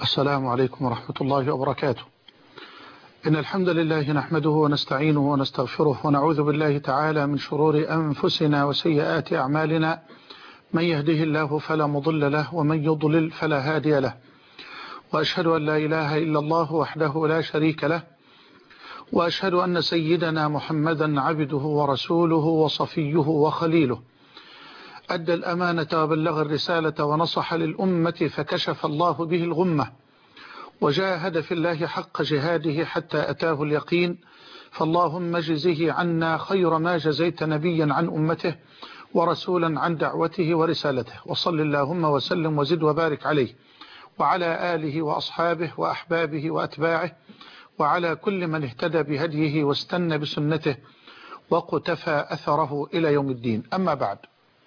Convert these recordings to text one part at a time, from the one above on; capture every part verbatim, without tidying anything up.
السلام عليكم ورحمة الله وبركاته. إن الحمد لله نحمده ونستعينه ونستغفره ونعوذ بالله تعالى من شرور أنفسنا وسيئات أعمالنا، من يهده الله فلا مضل له ومن يضلل فلا هادي له، وأشهد أن لا إله إلا الله وحده لا شريك له، وأشهد أن سيدنا محمدا عبده ورسوله وصفيه وخليله، أدى الأمانة وبلغ الرسالة ونصح للأمة فكشف الله به الغمة، وجاهد في الله حق جهاده حتى أتاه اليقين. فاللهم اجزه عنا خير ما جزيت نبيا عن أمته ورسولا عن دعوته ورسالته، وصل اللهم وسلم وزد وبارك عليه وعلى آله وأصحابه وأحبابه وأتباعه وعلى كل من اهتدى بهديه واستنى بسنته وقتفى أثره إلى يوم الدين. أما بعد،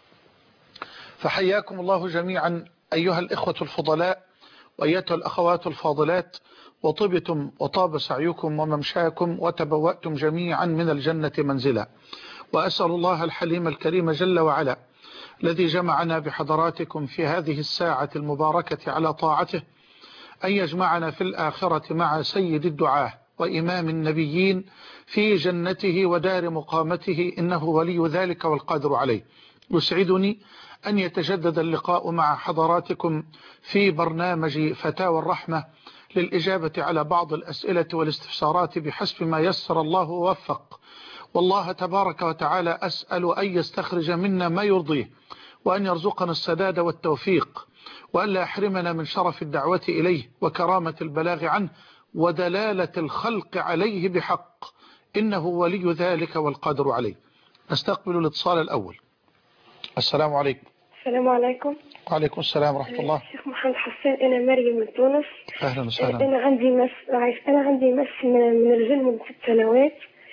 فحياكم الله جميعا أيها الإخوة الفضلاء وأيتها الأخوات الفاضلات، وطبتم وطاب سعيكم وممشاكم وتبوأتم جميعا من الجنة منزلا. وأسأل الله الحليم الكريم جل وعلا الذي جمعنا بحضراتكم في هذه الساعة المباركة على طاعته أن يجمعنا في الآخرة مع سيد الدعاة وإمام النبيين في جنته ودار مقامته، إنه ولي ذلك والقادر عليه. يسعدني أن يتجدد اللقاء مع حضراتكم في برنامج فتاوى الرحمة للإجابة على بعض الأسئلة والاستفسارات بحسب ما يسر الله ووفق. والله تبارك وتعالى أسأل أن يستخرج منا ما يرضيه، وأن يرزقنا السداد والتوفيق، وأن لا يحرمنا من شرف الدعوة إليه وكرامة البلاغ عنه ودلالة الخلق عليه بحق، إنه ولي ذلك والقادر عليه. نستقبل الاتصال الأول. السلام عليكم. السلام عليكم. وعليكم السلام ورحمة الله. شيخ محمد حسين، أنا مريم من تونس. أهلا وسهلا. أنا عندي مس أنا عندي مس من الجن من ست سنوات.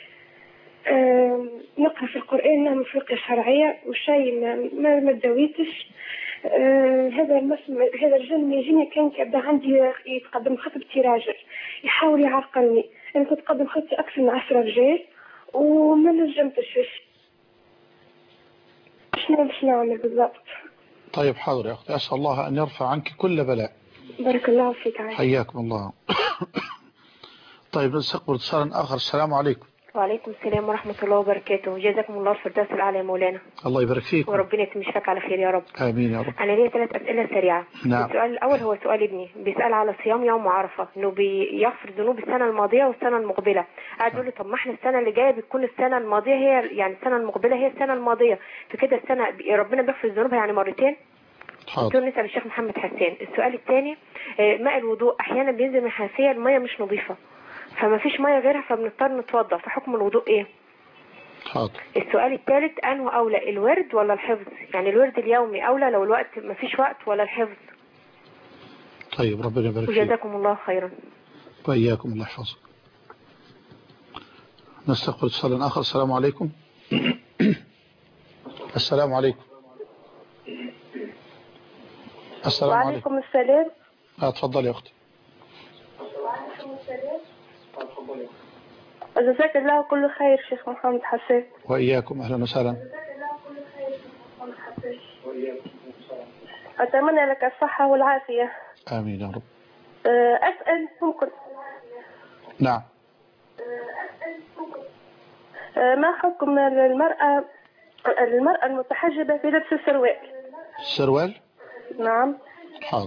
نقرأ في القرآن نعمل فرقة شرعية وشيء ما ما داويتش. هذا المس هذا الجن من يجيني كان كيبدا عندي يتقدم خطبتي راجل يحاول يعرقلني. أنا كنت قدم خطبتي أكثر من عشرة رجال وما نجمتش. شنو باش نعمل بالضبط؟ طيب حاضر يا أختي، أسأل الله أن يرفع عنك كل بلاء. بارك الله فيك. عايز. حياكم الله. طيب نستقبل اتصالا آخر. السلام عليكم. وعليكم السلام ورحمة الله وبركاته. جزاكم الله الفردوس الأعلى يا مولانا. الله يبارك فيك وربنا يتمشفك على خير يا رب. آمين يا رب. أنا لي ثلاث أسئلة سريعة. نعم. السؤال الأول هو سؤال ابني، بيسأل على صيام يوم عرفة، إنه بيغفر ذنوب السنة الماضية والسنة المقبلة. قاعد يقول لي طب ما إحنا السنة اللي جاية بتكون السنة الماضية هي يعني السنة المقبلة هي السنة الماضية، فكده السنة ربنا بيغفر ذنوبها يعني مرتين. حاضر. نسأل الشيخ محمد حسين. السؤال الثاني، ماء الوضوء أحيانا بينزل من الحنفية المية مش نظيفة، فما فيش مية غيرها فبنضطر نتوضأ، فحكم الوضوء إيه؟ حاضر. السؤال الثالث، أنه أولى الورد ولا الحفظ؟ يعني الورد اليومي أولى لو الوقت ما فيش وقت ولا الحفظ؟ طيب ربنا يبارك فيك. وجزاكم الله خيرا. وإياكم الله يحفظك. نستقبل اتصالا آخر. السلام عليكم. السلام عليكم. السلام عليكم. وعليكم السلام. اتفضلي يا أختي. جزاك الله كل خير شيخ محمد حسين. وإياكم. أهلا وسهلا. أتمنى لك الصحة والعافية. آمين يا رب. أسأل ممكن؟ نعم. ما حكم المرأة المرأة المتحجبة في لبس السروال؟ السروال؟ نعم. حاضر.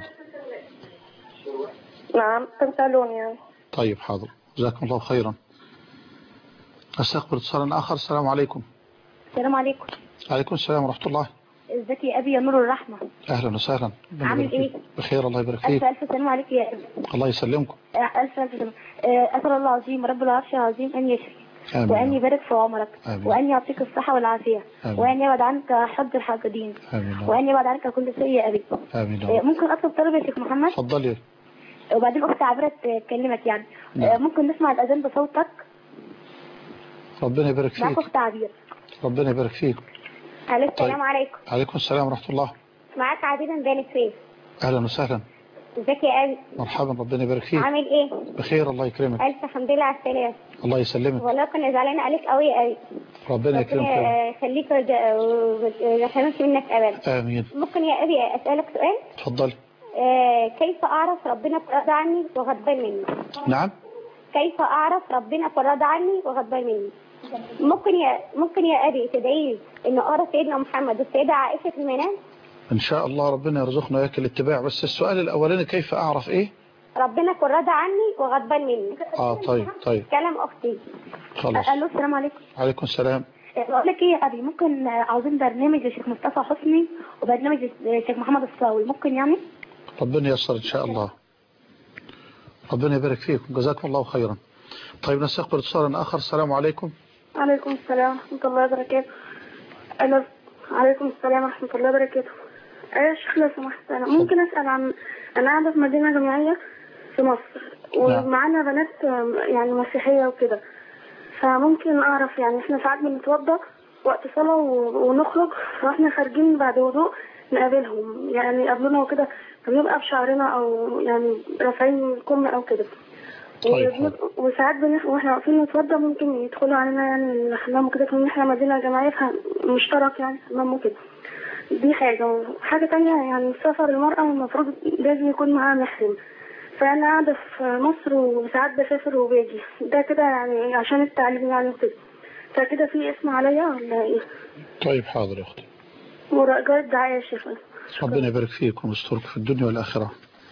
نعم بنطلون يعني. طيب حاضر، جزاكم الله خيرا. استقبل اتصالا آخر. السلام عليكم. السلام عليكم. عليكم السلام ورحمة الله. ازيك يا أبي يا نور الرحمة؟ أهلا وسهلا. عامل إيه؟ بخير الله يبارك فيك. ألف ألف سلام عليك يا أبي. الله يسلمكم. ألف ألف سلام. أسأل الله العظيم رب العرش العظيم أن يشفي، وأن يبارك في عمرك، آمين. وأن يعطيك الصحة والعافية، آمين. وأن يبعد عنك حد الحاقدين، آمين. وأن يبعد عنك كل سيء يا أبي. آمين. ممكن أطلب طلب يا شيخ محمد؟ تفضلي. وبعدين أختي عبرت تكلمك يعني. نعم. ممكن نسمع الأذان بصوتك؟ ربنا يبارك فيك. معك أخت عبير. ربنا يبارك فيك. السلام طيب. عليكم. عليكم السلام ورحمة الله. معاك عبير من بني سويف. أهلا وسهلا. ازيك يا أبي؟ مرحبا، ربنا يبارك فيك. عامل إيه؟ بخير الله يكرمك. ألف الحمد لله على السلامة. الله يسلمك. والله كنا زعلانين عليك قوي قوي. ربنا يكرمك. ربنا يخليك ويحرمش منك أبدا. آمين. ممكن يا أبي أسألك سؤال؟ تفضلي. آه كيف أعرف ربنا فرض عني وغضبان مني؟ نعم. كيف أعرف ربنا فرض عني وغضبان مني؟ ممكن يا ممكن يا أبي تدعي لي إن أرى سيدنا محمد والسيدة عائشة في المنام؟ إن شاء الله ربنا يرزقنا وياك الاتباع. بس السؤال الأولاني كيف أعرف إيه؟ ربنا فرض عني وغضبان مني. آه طيب طيب. كلام أختي. خلاص. ألو السلام عليكم. عليكم السلام. بقول لك ايه يا ابي، ممكن عاوزين برنامج للشيخ مصطفى حسني وبرنامج للشيخ محمد الصاوي، ممكن يعني؟ ربنا ييسر ان شاء الله. ربنا يبارك فيكم، جزاكم الله خيرا. طيب نستقبل اتصالا اخر. السلام عليكم. وعليكم السلام ورحمه الله وبركاته. انا عليكم السلام ورحمه الله وبركاته. يا شيخ لو سمحت انا ممكن اسال عن، انا قاعده في مدينه جامعيه في مصر ومعانا بنات يعني مسيحيه وكده، فممكن اعرف يعني احنا ساعات بنتوضا وقت صلاه ونخرج واحنا خارجين بعد وضوء نقابلهم، يعني يقابلونا وكده، بنبقى بشعرنا او يعني رافعين الكم او كده. طيب. وساعات بنخ... واحنا واقفين نتوضا ممكن يدخلوا علينا يعني الحمام وكده، كمان احنا مدينه جامعيه فمشترك يعني حمام وكده. دي حاجه. وحاجه تانية يعني سفر المراه المفروض لازم يكون معاها محرم، فأنا قاعدة في مصر وساعات بسافر وباجي، ده كده يعني عشان التعليم يعني وكده، فكده في اسم عليا ولا ايه؟ طيب حاضر يا أختي. ورجاء الدعاء يا شيخ. ربنا يبارك فيكم ويسترك في الدنيا والآخرة.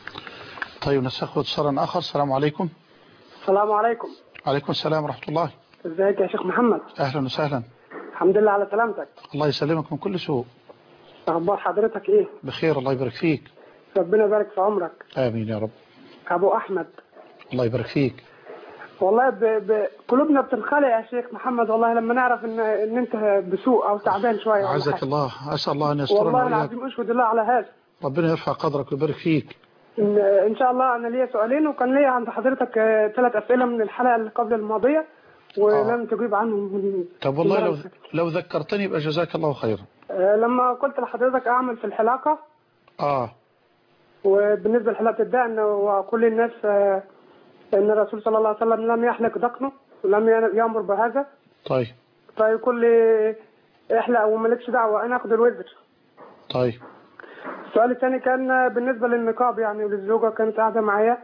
طيب نستقبل اتصالا آخر. السلام عليكم. السلام عليكم. عليكم السلام ورحمة الله. ازيك يا شيخ محمد؟ أهلا وسهلا. الحمد لله على سلامتك. الله يسلمك من كل سوء. أخبار حضرتك ايه؟ بخير الله يبارك فيك. ربنا يبارك في عمرك. آمين يا رب. أبو أحمد. الله يبارك فيك. والله ب... ب... قلوبنا بتنخلع يا شيخ محمد، والله لما نعرف ان ان انت بسوء او تعبان شويه. عزك الله، اسال الله ان يسترنا. والله العظيم اشهد الله على هذا. ربنا يرفع قدرك ويبارك فيك. ان, إن شاء الله. انا ليا سؤالين، وكان ليا عند حضرتك ثلاث اسئله من الحلقه اللي قبل الماضيه ولم آه. تجيب عنهم. طب والله لو لو ذكرتني يبقى جزاك الله خيرا. آه لما قلت لحضرتك اعمل في الحلاقه. اه. وبالنسبه لحلاقه الدقن وكل الناس آه ان الرسول صلى الله عليه وسلم لم يحلق دقنه ولم يأمر بهذا. طيب. فيقول لي احلق ومالكش دعوه، انا اخذ الوزر. طيب. السؤال الثاني كان بالنسبه للنقاب، يعني للزوجه كانت قاعده معايا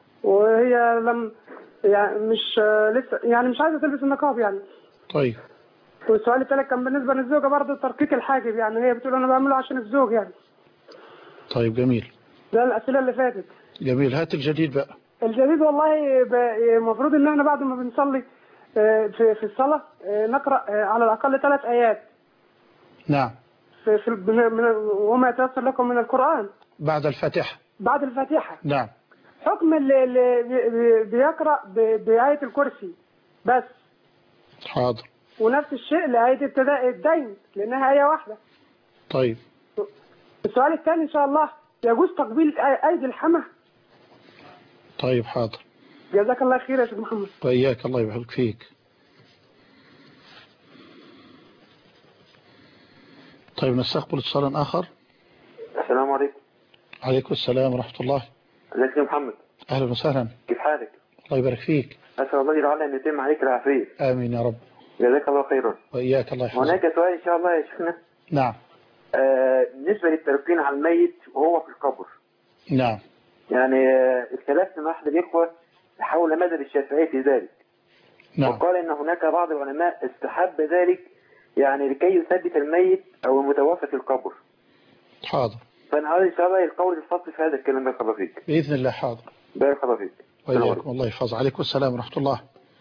وهي لم يعني مش لسه يعني مش عايزه تلبس النقاب يعني. طيب. والسؤال الثالث كان بالنسبه للزوجه برضه ترقيق الحاجب، يعني هي بتقول انا بعمله عشان الزوج يعني. طيب جميل. ده الاسئله اللي فاتت. جميل. هات الجديد بقى. الجديد والله المفروض ان احنا بعد ما بنصلي في في الصلاه نقرا على الاقل ثلاث ايات. نعم. في في وما يتيسر لكم من القران بعد الفاتحه. بعد الفاتحه. نعم. حكم اللي, اللي بيقرا بايه الكرسي بس. حاضر. ونفس الشيء لايه ابتداء الدين لانها ايه واحده. طيب. السؤال الثاني ان شاء الله، يجوز تقبيل ايدي الحمى؟ طيب حاضر. جزاك الله خير يا شيخ محمد. وإياك الله يبارك فيك. طيب نستقبل اتصالا آخر. السلام عليكم. عليكم السلام ورحمة الله. ازيك يا محمد؟ أهلا وسهلا. كيف حالك؟ الله يبارك فيك. أسأل الله تعالى أن يتم عليك العافية. آمين يا رب. جزاك الله خيرا. وإياك الله يحفظك. هناك سؤال إن شاء الله يا شيخنا. نعم. آه بالنسبة للتلقين على الميت وهو في القبر. نعم. يعني آه اختلفت مع أحد الإخوة حول مذهب الشافعي في ذلك. نعم. وقال أن هناك بعض العلماء استحب ذلك يعني لكي يثبت الميت أو المتوفى في القبر. حاضر. فأنا عايز إن شاء الله القول الفصل في هذا الكلام. بارك الله فيك. بإذن الله. حاضر. بارك الله فيك. وإياكم الله يحفظ. عليكم السلام ورحمة الله.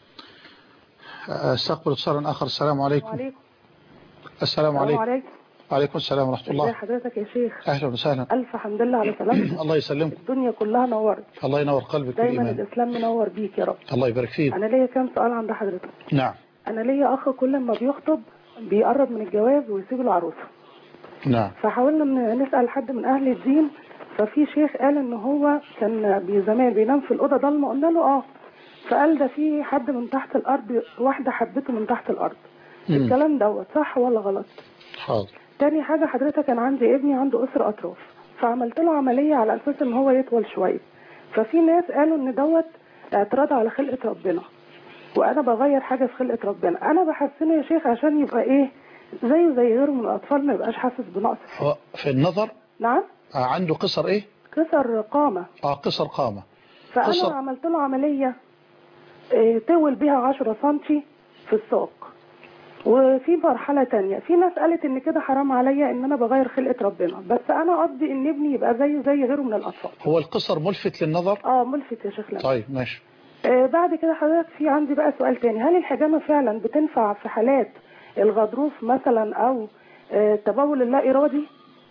استقبل اتصالا آخر. السلام عليكم. وعليكم. السلام عليكم. عليكم. وعليكم السلام ورحمة الله. ازي حضرتك يا شيخ؟ أهلا وسهلا. ألف حمد لله على سلامتك. الله يسلمك. الدنيا كلها نورت. الله ينور قلبك دايما بالإيمان. الإسلام منور بيك يا رب. الله يبارك فيك. أنا ليا كام سؤال عند حضرتك. نعم. أنا ليا أخ كل ما بيخطب بيقرب من الجواز ويسيب العروسة. نعم. فحاولنا نسأل حد من أهل الدين، ففي شيخ قال إن هو كان زمان بينام في الأوضة ضلمة، قلنا له آه، فقال ده في حد من تحت الأرض، واحدة حبته من تحت الأرض. مم. الكلام دوت صح ولا غلط؟ حاضر. تاني حاجة حضرتك، كان عندي ابني عنده أسر أطراف، فعملت له عملية على أساس إن هو يطول شوية، ففي ناس قالوا إن دوت اعتراض على خلقة ربنا، وأنا بغير حاجة في خلقة ربنا، أنا بحسنه يا شيخ عشان يبقى إيه زيه زي غيره من الأطفال، ما يبقاش حاسس بنقص. هو في النظر. نعم. عنده قصر إيه؟ كسر قامة. اه قصر قامة. فأنا قصر. عملت له عملية اه طول بيها عشرة سنتي في الساق. وفي مرحلة تانية في ناس قالت ان كده حرام عليا ان انا بغير خلقة ربنا، بس انا قصدي ان ابني يبقى زيه زي غيره من الاطفال. هو القصر ملفت للنظر؟ اه ملفت يا شيخ لميس. طيب ماشي. آه بعد كده حضرتك في عندي بقى سؤال تاني، هل الحجامة فعلا بتنفع في حالات الغضروف مثلا او آه التبول اللا ارادي؟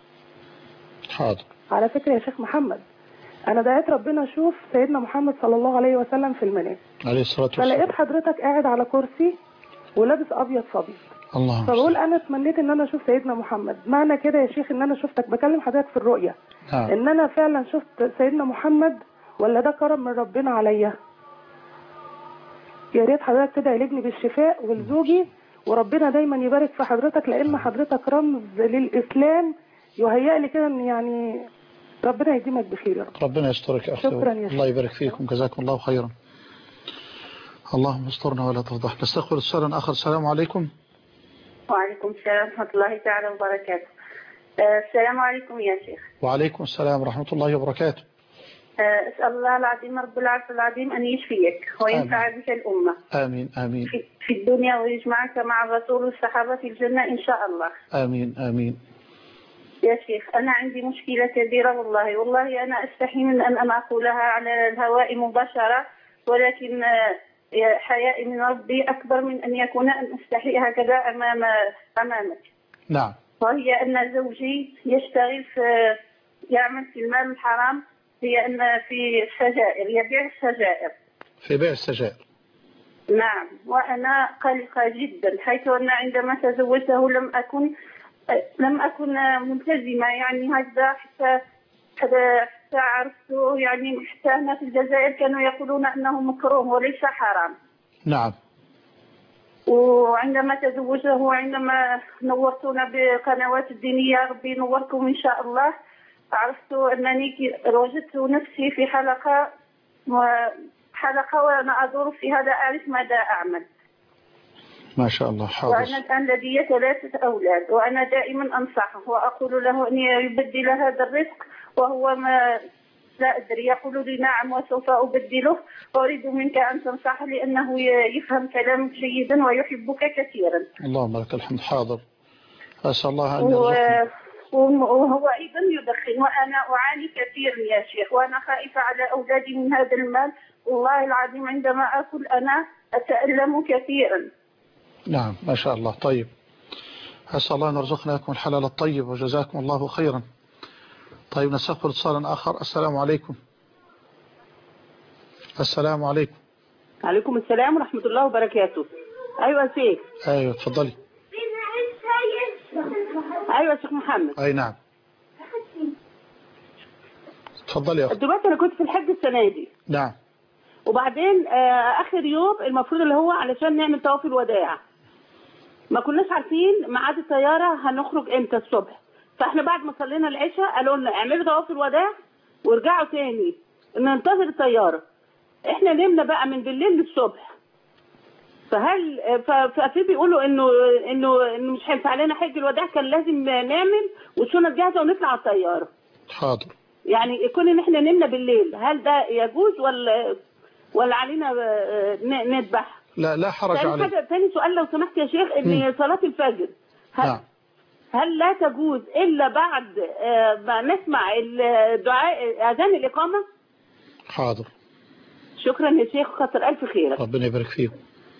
حاضر. على فكرة يا شيخ محمد انا دعيت ربنا اشوف سيدنا محمد صلى الله عليه وسلم في المنام عليه الصلاة والسلام، فلقيت حضرتك قاعد على كرسي ولابس ابيض فابيض. الله. فبقول انا اتمنيت ان انا اشوف سيدنا محمد، معنى كده يا شيخ ان انا شفتك بكلم حضرتك في الرؤية نعم. ان انا فعلا شفت سيدنا محمد ولا ده كرم من ربنا عليا؟ يا ريت حضرتك تدعي لابني بالشفاء ولزوجي، وربنا دايما يبارك في حضرتك لان حضرتك رمز للاسلام، يهيأ لي كده ان يعني ربنا يديمك بخير يا رب. ربنا يسترك يا اختي. شكرا يا شيخ. الله يبارك فيكم، جزاكم الله خيرا. اللهم استرنا ولا تفضحنا. نستقبل سؤالا اخر. السلام عليكم. وعليكم السلام ورحمة الله تعالى وبركاته. آه السلام عليكم يا شيخ. وعليكم السلام ورحمة الله وبركاته. آه أسأل الله العظيم رب العرش العظيم أن يشفيك وينفع بك الأمة. آمين آمين. في, في الدنيا ويجمعك مع الرسول والصحابة في الجنة إن شاء الله. آمين آمين. يا شيخ أنا عندي مشكلة كبيرة والله والله أنا أستحي من أن أنا أقولها على الهواء مباشرة، ولكن حيائي من ربي أكبر من أن يكون أن أستحي هكذا أمام أمامك. نعم. وهي أن زوجي يشتغل في يعمل في المال الحرام، هي أن في السجائر، يبيع السجائر. في بيع السجائر. نعم. وأنا قلقة جدا حيث أن عندما تزوجته لم أكن لم أكن ملتزمة يعني هكذا حتى حتى عرفته يعني حتى هنا في الجزائر كانوا يقولون أنه مكروه وليس حرام. نعم. وعندما تزوجه وعندما نورتنا بقنوات الدينية ربي نوركم إن شاء الله، عرفت أنني وجدت نفسي في حلقة حلقة وأنا أدور في هذا أعرف ماذا أعمل. ما شاء الله. حاضر. وأنا الآن لدي ثلاثة أولاد وأنا دائما أنصحه وأقول له أن يبدل هذا الرزق وهو ما لا أدري، يقول لي نعم وسوف أبدله، وأريد منك أن تنصحه لأنه يفهم كلامك جيدا ويحبك كثيرا. اللهم لك الحمد. حاضر. أسأل الله أن يرزقنا. وهو أيضا يدخن وأنا أعاني كثيرا يا شيخ، وأنا خائفة على أولادي من هذا المال، والله العظيم عندما أكل أنا أتألم كثيرا. نعم ما شاء الله. طيب أسأل الله أن يرزقنا لكم الحلال الطيب وجزاكم الله خيرا. طيب نستقبل اتصالا آخر. السلام عليكم. السلام عليكم. عليكم السلام ورحمة الله وبركاته. أيوة يا شيخ. أيوة تفضلي. أيوة يا شيخ محمد. أي نعم تفضلي يا أخي. دلوقتي أنا كنت في الحج السنة دي. نعم. وبعدين آه آخر يوم المفروض اللي هو علشان نعمل طواف الوداع، ما كناش عارفين ميعاد الطيارة هنخرج امتى الصبح، فاحنا بعد ما صلينا العشاء قالوا لنا اعملوا طواف الوداع وارجعوا تاني ننتظر الطيارة. احنا نمنا بقى من بالليل للصبح. فهل ففي بيقولوا انه انه انه مش هينفع علينا حج الوداع، كان لازم نعمل والشنط جاهزة ونطلع على الطيارة. حاضر. يعني يكون ان احنا نمنا بالليل هل ده يجوز ولا ولا علينا نذبح؟ لا لا حرج عليك. ثاني سؤال لو سمحت يا شيخ، ان صلاة الفجر هل, نعم. هل لا تجوز الا بعد ما نسمع الدعاء اذان الاقامة؟ حاضر. شكرا يا شيخ، كتر الف خيرك. ربنا يبارك فيكم.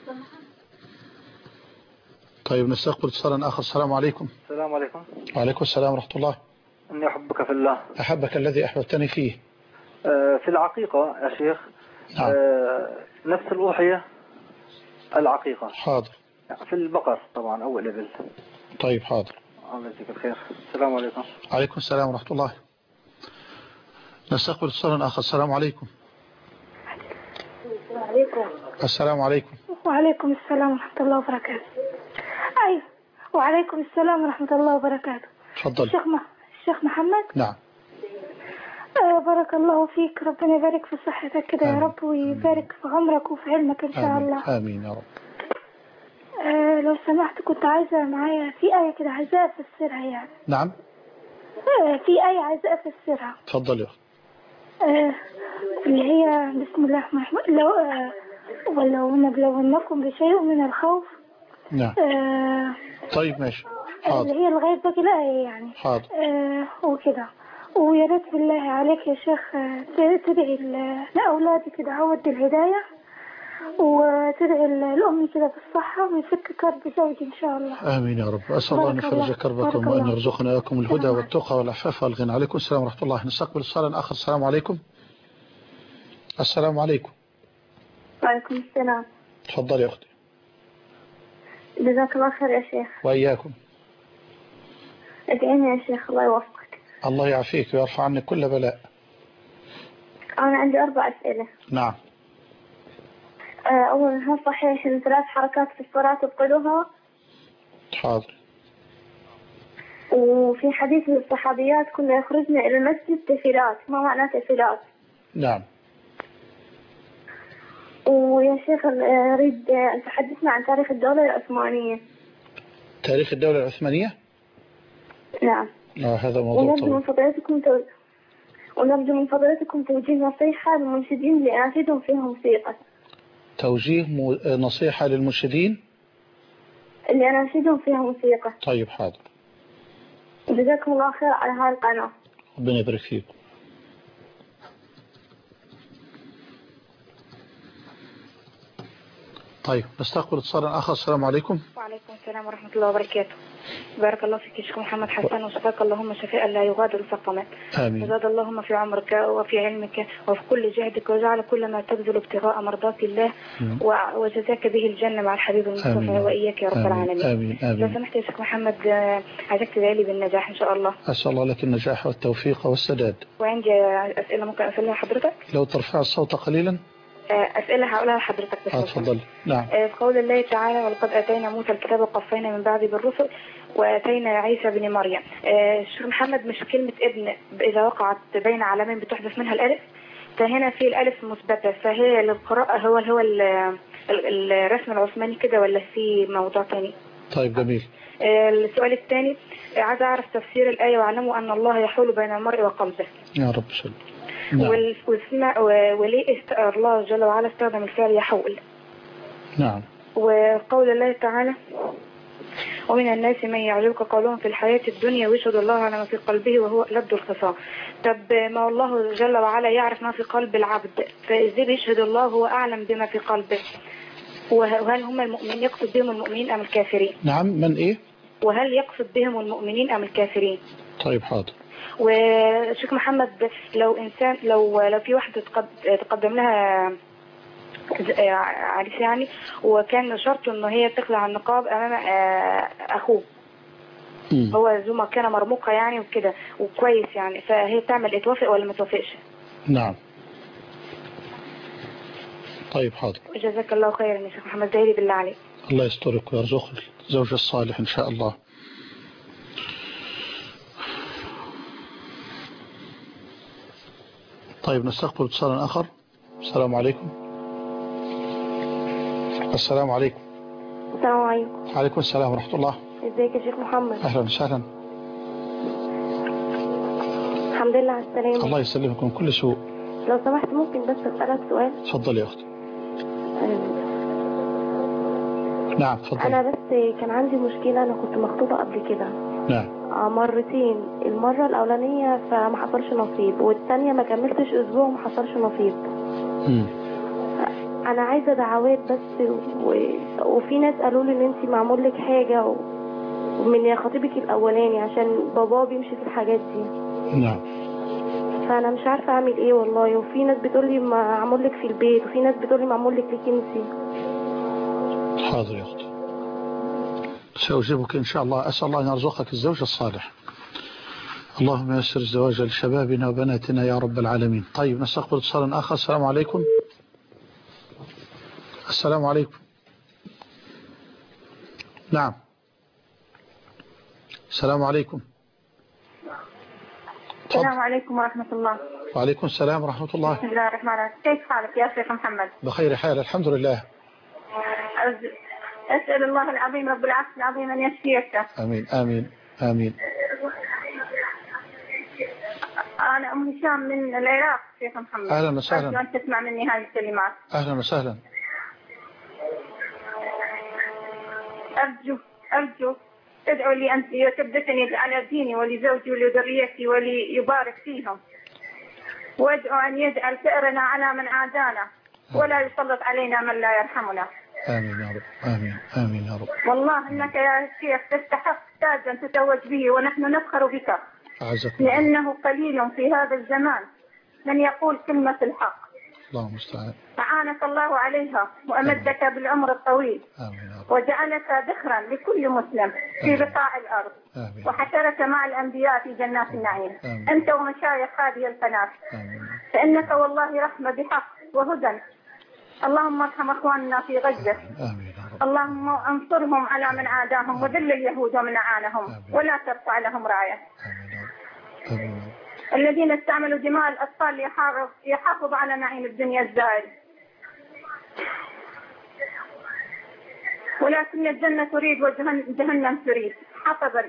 طيب نستقبل اتصالا اخر. السلام عليكم. السلام عليكم. وعليكم السلام ورحمة الله. اني احبك في الله. احبك الذي احببتني فيه. آه في العقيقة يا شيخ. نعم. آه نفس الأضحية العقيقة. حاضر. في البقر طبعا أو الإبل. طيب حاضر. الله يجزيك الخير. السلام عليكم. عليكم السلام ورحمة الله. نستقبل اتصالا آخر. السلام عليكم. السلام عليكم. السلام عليكم. وعليكم السلام ورحمة الله وبركاته. أيوة وعليكم السلام ورحمة الله وبركاته. تفضل. الشيخ م... الشيخ محمد. نعم. آه بارك الله فيك، ربنا يبارك في صحتك كده يا رب، ويبارك في عمرك وفي علمك إن شاء آمين. الله. آمين يا رب. آه لو سمحت كنت عايزة معايا في آية كده عايزة أفسرها يعني. نعم. آه في آية عايزة أفسرها. تفضل يا أخي. آه اللي هي بسم الله الرحمن الرحيم، لو آه ولو نبلونكم بشيء من الخوف. نعم. آه طيب ماشي. حاضر. اللي هي لغاية باقي الآية يعني. حاضر. آه وكده. ويا ريت بالله عليك يا شيخ تدعي لأولادك دعوة بالهداية، وتدعي الأم كده بالصحة ويفك كرب زوجي إن شاء الله. آمين يا رب. أسأل الله أن يفرج كربكم وأن يرزقنا إياكم الهدى والتقى والعفاف والغنى. عليكم السلام ورحمة الله. نستقبل اتصالا آخر. السلام عليكم. السلام عليكم. وعليكم السلام. تفضل يا أختي. جزاك الله خير يا شيخ. وإياكم. ادعيني يا شيخ الله يوفقك. الله يعافيك ويرفع عنك كل بلاء. أنا عندي أربع أسئلة. نعم. أولا، هل صحيح أن ثلاث حركات في الصلاة تبطلها؟ حاضر. وفي حديث من الصحابيات كنا يخرجن إلى المسجد تفلات، ما معنى تفلات؟ نعم. ويا شيخ أريد أن تحدثنا عن تاريخ الدولة العثمانية. تاريخ الدولة العثمانية؟ نعم. آه هذا موضوع ونرجو من فضيلتكم تو... ونرجو من فضيلتكم توجيه نصيحة للمنشدين اللي أناشدهم فيها موسيقى. توجيه م... نصيحة للمنشدين اللي أناشدهم فيها موسيقى. طيب حاضر. جزاكم الله خير على هاي القناة. ربنا يبارك فيك. طيب نستقبل اتصالا آخر. السلام عليكم. وعليكم السلام ورحمة الله وبركاته. بارك الله فيك يا شيخ محمد حسن، وشفاك اللهم شفاء لا يغادر سقما. آمين. وزاد اللهم في عمرك وفي علمك وفي كل جهدك، وجعل كل ما تبذل ابتغاء مرضات الله م. وجزاك به الجنة مع الحبيب المصطفى وإياك يا رب آمين. العالمين. آمين آمين. لو سمحت يا شيخ محمد عايزك تدعي لي بالنجاح إن شاء الله. أسأل الله لك النجاح والتوفيق والسداد. وعندي أسئلة ممكن أسألها حضرتك؟ لو ترفع الصوت قليلا. أسئلة هقولها لحضرتك بس. اتفضل. نعم. في قول الله تعالى ولقد آتينا موسى الكتاب وقفينا من بعد بالرسل وآتينا عيسى بن مريم. الشيخ محمد مش كلمة ابن إذا وقعت بين علامين بتحذف منها الألف، فهنا في الألف مثبتة، فهي للقراءة هو هو الرسم العثماني كده ولا في موضوع تاني؟ طيب جميل. السؤال الثاني عايز أعرف تفسير الآية واعلموا أن الله يحول بين المرء وقلبه. يا رب سلم. نعم. وليه الله جل وعلا استخدم الفعل يحول. نعم. وقول الله تعالى ومن الناس من يعجبك قولهم في الحياة الدنيا ويشهد الله على ما في قلبه وهو ألد الخصام. طب ما الله جل وعلا يعرف ما في قلب العبد، فإزاي بيشهد الله هو أعلم بما في قلبه؟ وهل هم المؤمنين يقصد بهم المؤمنين أم الكافرين؟ نعم. من إيه؟ وهل يقصد بهم المؤمنين أم الكافرين؟ طيب حاضر. وشيخ محمد لو إنسان لو لو في واحدة تقدم لها عريس يعني، وكان شرطه إنه هي تخلع النقاب أمام أخوه، م. هو ذو مكانة مرموقة يعني وكده وكويس يعني، فهي تعمل توافق ولا ما توافقش؟ نعم. طيب حاضر. جزاك الله خيرا يا شيخ محمد، دايري بالله عليك. الله يسترك ويرزقك الزوج الصالح إن شاء الله. طيب نستقبل اتصالا آخر. السلام عليكم. السلام عليكم. السلام عليكم. وعليكم السلام ورحمة الله. ازيك يا شيخ محمد؟ أهلا وسهلا. الحمد لله على السلامة. الله يسلمك من كل سوء. لو سمحت ممكن بس أسألك سؤال؟ تفضل يا أختي. نعم تفضل. أنا بس كان عندي مشكلة، أنا كنت مخطوبة قبل كده. نعم. مرتين، المرة الأولانية فما حصلش نصيب، والثانية ما كملتش أسبوع وما حصلش نصيب. مم. أنا عايزة دعوات بس و... وفي ناس قالوا لي إن أنت معمول لك حاجة و... ومن خطيبك الأولاني عشان بابا بيمشي في الحاجات دي. نعم. فأنا مش عارفة أعمل إيه والله، وفي ناس بتقول لي معمول لك في البيت، وفي ناس بتقول لي معمول لك ليك أنت. حاضر يا أختي، سأجيبك إن شاء الله. أسأل الله أن يرزقك الزوج الصالح. اللهم يسر الزواج لشبابنا وبناتنا يا رب العالمين. طيب نستقبل اتصالا آخر. السلام عليكم. السلام عليكم. نعم. السلام عليكم. السلام عليكم ورحمة الله. وعليكم السلام ورحمة الله. بسم الله الرحمن الرحيم. كيف حالك يا شيخ محمد؟ بخير حال الحمد لله. أسأل الله العظيم رب العرش العظيم أن يشفيك. آمين آمين آمين. أنا أم هشام من العراق شيخ محمد. أهلا وسهلا. أرجو أن تسمع مني هذه الكلمات. أهلا وسهلا. أرجو أرجو تدعو لي أنت وثبتني على ديني ولزوجي ولذريتي وليبارك فيهم، وادعو أن يجعل ثأرنا على من عادانا ولا يسلط علينا من لا يرحمنا. آمين يا رب. آمين آمين يا رب. والله إنك يا شيخ تستحق تاجا تتوج به ونحن نفخر بك، لأنه قليل في هذا الزمان من يقول كلمة الحق. الله المستعان. أعانك الله عليها وأمدك بالعمر الطويل. آمين. وجعلك ذخرا لكل مسلم في بقاع الأرض. آمين. وحشرك مع الأنبياء في جنات النعيم. آمين. أنت ومشايخ هذه القناة، فإنك والله رحمة بحق وهدى. اللهم ارحم أخواننا في غزة. آمين. اللهم انصرهم على من عاداهم وذل اليهود ومن أعانهم ولا ترفع لهم راية. آمين. الذين استعملوا دماء الأطفال ليحافظوا على نعيم الدنيا الزائل، ولكن الجنة تريد وجهنم تريد حسبا.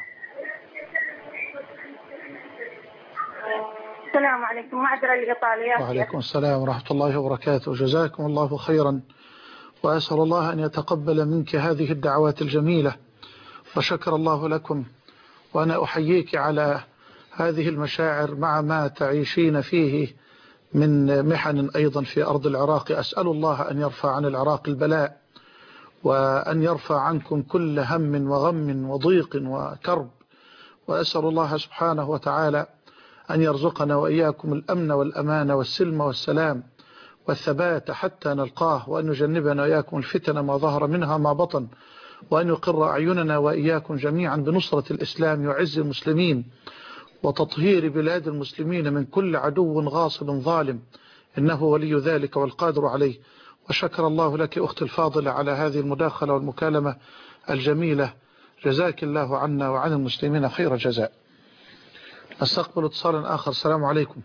السلام عليكم. معذرة لإطالة. وعليكم السلام ورحمة الله وبركاته. جزاكم الله خيرا، وأسأل الله أن يتقبل منك هذه الدعوات الجميلة، وشكر الله لكم. وأنا أحييك على هذه المشاعر مع ما تعيشين فيه من محن أيضا في أرض العراق. أسأل الله أن يرفع عن العراق البلاء، وأن يرفع عنكم كل هم وغم وضيق وكرب، وأسأل الله سبحانه وتعالى أن يرزقنا وإياكم الأمن والأمان والسلم والسلام والثبات حتى نلقاه، وأن يجنبنا وإياكم الفتن ما ظهر منها ما بطن، وأن يقر أعيننا وإياكم جميعا بنصرة الإسلام وعز المسلمين وتطهير بلاد المسلمين من كل عدو غاصب ظالم، إنه ولي ذلك والقادر عليه. وشكر الله لك أختي الفاضلة على هذه المداخلة والمكالمة الجميلة، جزاك الله عنا وعن المسلمين خير جزاء. نستقبل اتصالا آخر. السلام عليكم.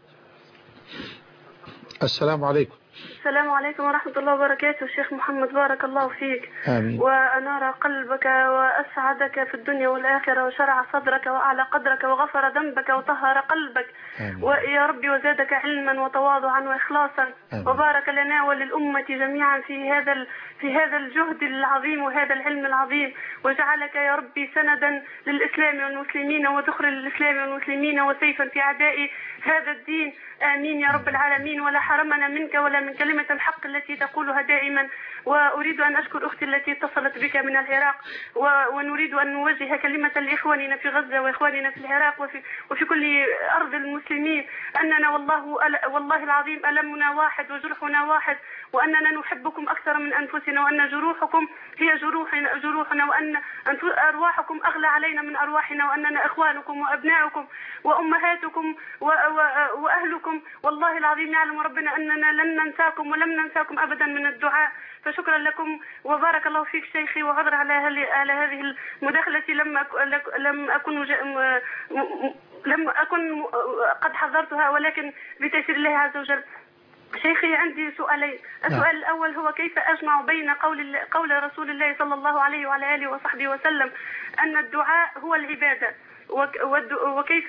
السلام عليكم. السلام عليكم ورحمة الله وبركاته. شيخ محمد بارك الله فيك. آمين. وأنار قلبك وأسعدك في الدنيا والآخرة وشرع صدرك وأعلى قدرك وغفر ذنبك وطهر قلبك. آمين. ويا ربي وزادك علما وتواضعا وإخلاصا. آمين. وبارك لنا وللأمة جميعا في هذا في هذا الجهد العظيم وهذا العلم العظيم، وجعلك يا ربي سندا للإسلام والمسلمين وذخر للإسلام والمسلمين وسيفا في أعداء هذا الدين. آمين يا رب العالمين. ولا حرمنا منك ولا من كلمة الحق التي تقولها دائما. وأريد أن أشكر أختي التي اتصلت بك من العراق، ونريد أن نوجه كلمة لإخواننا في غزة وإخواننا في العراق وفي, وفي كل أرض المسلمين، أننا والله والله العظيم ألمنا واحد وجرحنا واحد، وأننا نحبكم أكثر من أنفسنا، وأن جروحكم هي جروحنا, جروحنا وأن أرواحكم أغلى علينا من أرواحنا، وأننا إخوانكم وأبناؤكم وأمهاتكم وأهلكم. والله العظيم يعلم ربنا أننا لن ننساكم ولم ننساكم أبدا من الدعاء. فشكرا لكم وبارك الله فيك شيخي، وعذر على على هذه المداخلة لم لم أكن لم أكن قد حضرتها، ولكن بتيسير الله عز وجل. شيخي عندي سؤالين. السؤال الأول هو كيف أجمع بين قول قول رسول الله صلى الله عليه وعلى آله وصحبه وسلم أن الدعاء هو العبادة، وكيف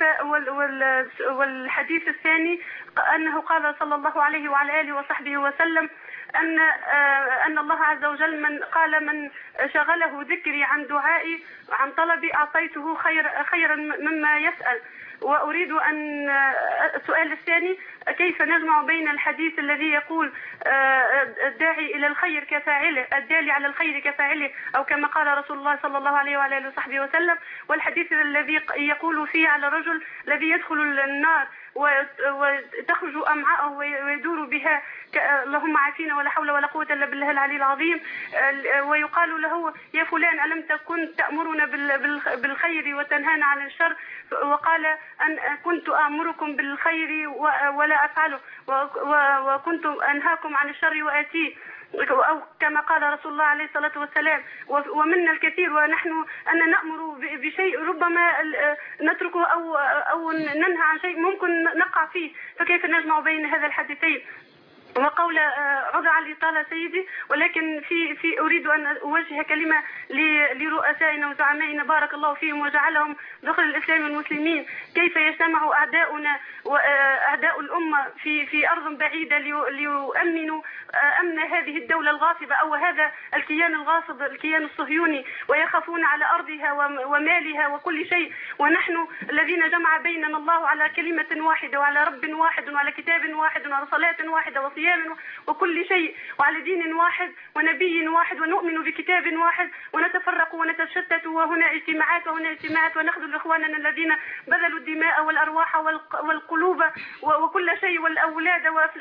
والحديث الثاني أنه قال صلى الله عليه وعلى آله وصحبه وسلم أن أن الله عز وجل من قال من شغله ذكري عن دعائي عن طلبي أعطيته خير خيرا مما يسأل. وأريد أن السؤال الثاني كيف نجمع بين الحديث الذي يقول الداعي إلى الخير كفاعله، الدالي على الخير كفاعله، أو كما قال رسول الله صلى الله عليه وعلى آله وصحبه وسلم، والحديث الذي يقول فيه على الرجل الذي يدخل النار وتخرج أمعاءه ويدور بها اللهم عافينا ولا حول ولا قوة إلا بالله العلي العظيم، ويقال له يا فلان ألم تكن تأمرنا بالخير وتنهانا عن الشر؟ وقال أن كنت آمركم بالخير ولا أفعله، وكنت أنهاكم عن الشر وآتيه، أو كما قال رسول الله عليه الصلاة والسلام. ومنا الكثير ونحن أن نأمر بشيء ربما نتركه أو أو ننهى عن شيء ممكن نقع فيه، فكيف نجمع بين هذا الحديثين؟ وقول عذر على الإطالة سيدي، ولكن في في أريد أن أوجه كلمة لرؤسائنا وزعمائنا بارك الله فيهم وجعلهم دخل الإسلام والمسلمين. كيف يجتمع أعداؤنا وأعداء الأمة في في أرض بعيدة ليؤمنوا أمن هذه الدولة الغاصبة أو هذا الكيان الغاصب الكيان الصهيوني، ويخافون على أرضها ومالها وكل شيء، ونحن الذين جمع بيننا الله على كلمة واحدة وعلى رب واحد وعلى كتاب واحد وعلى صلاة واحدة وصيام وكل شيء وعلى دين واحد ونبي واحد، ونؤمن بكتاب واحد، ونتفرق ونتشتت، وهنا اجتماعات وهنا اجتماعات، ونخذل إخواننا الذين بذلوا الدماء والأرواح والقلوب وكل شيء والأولاد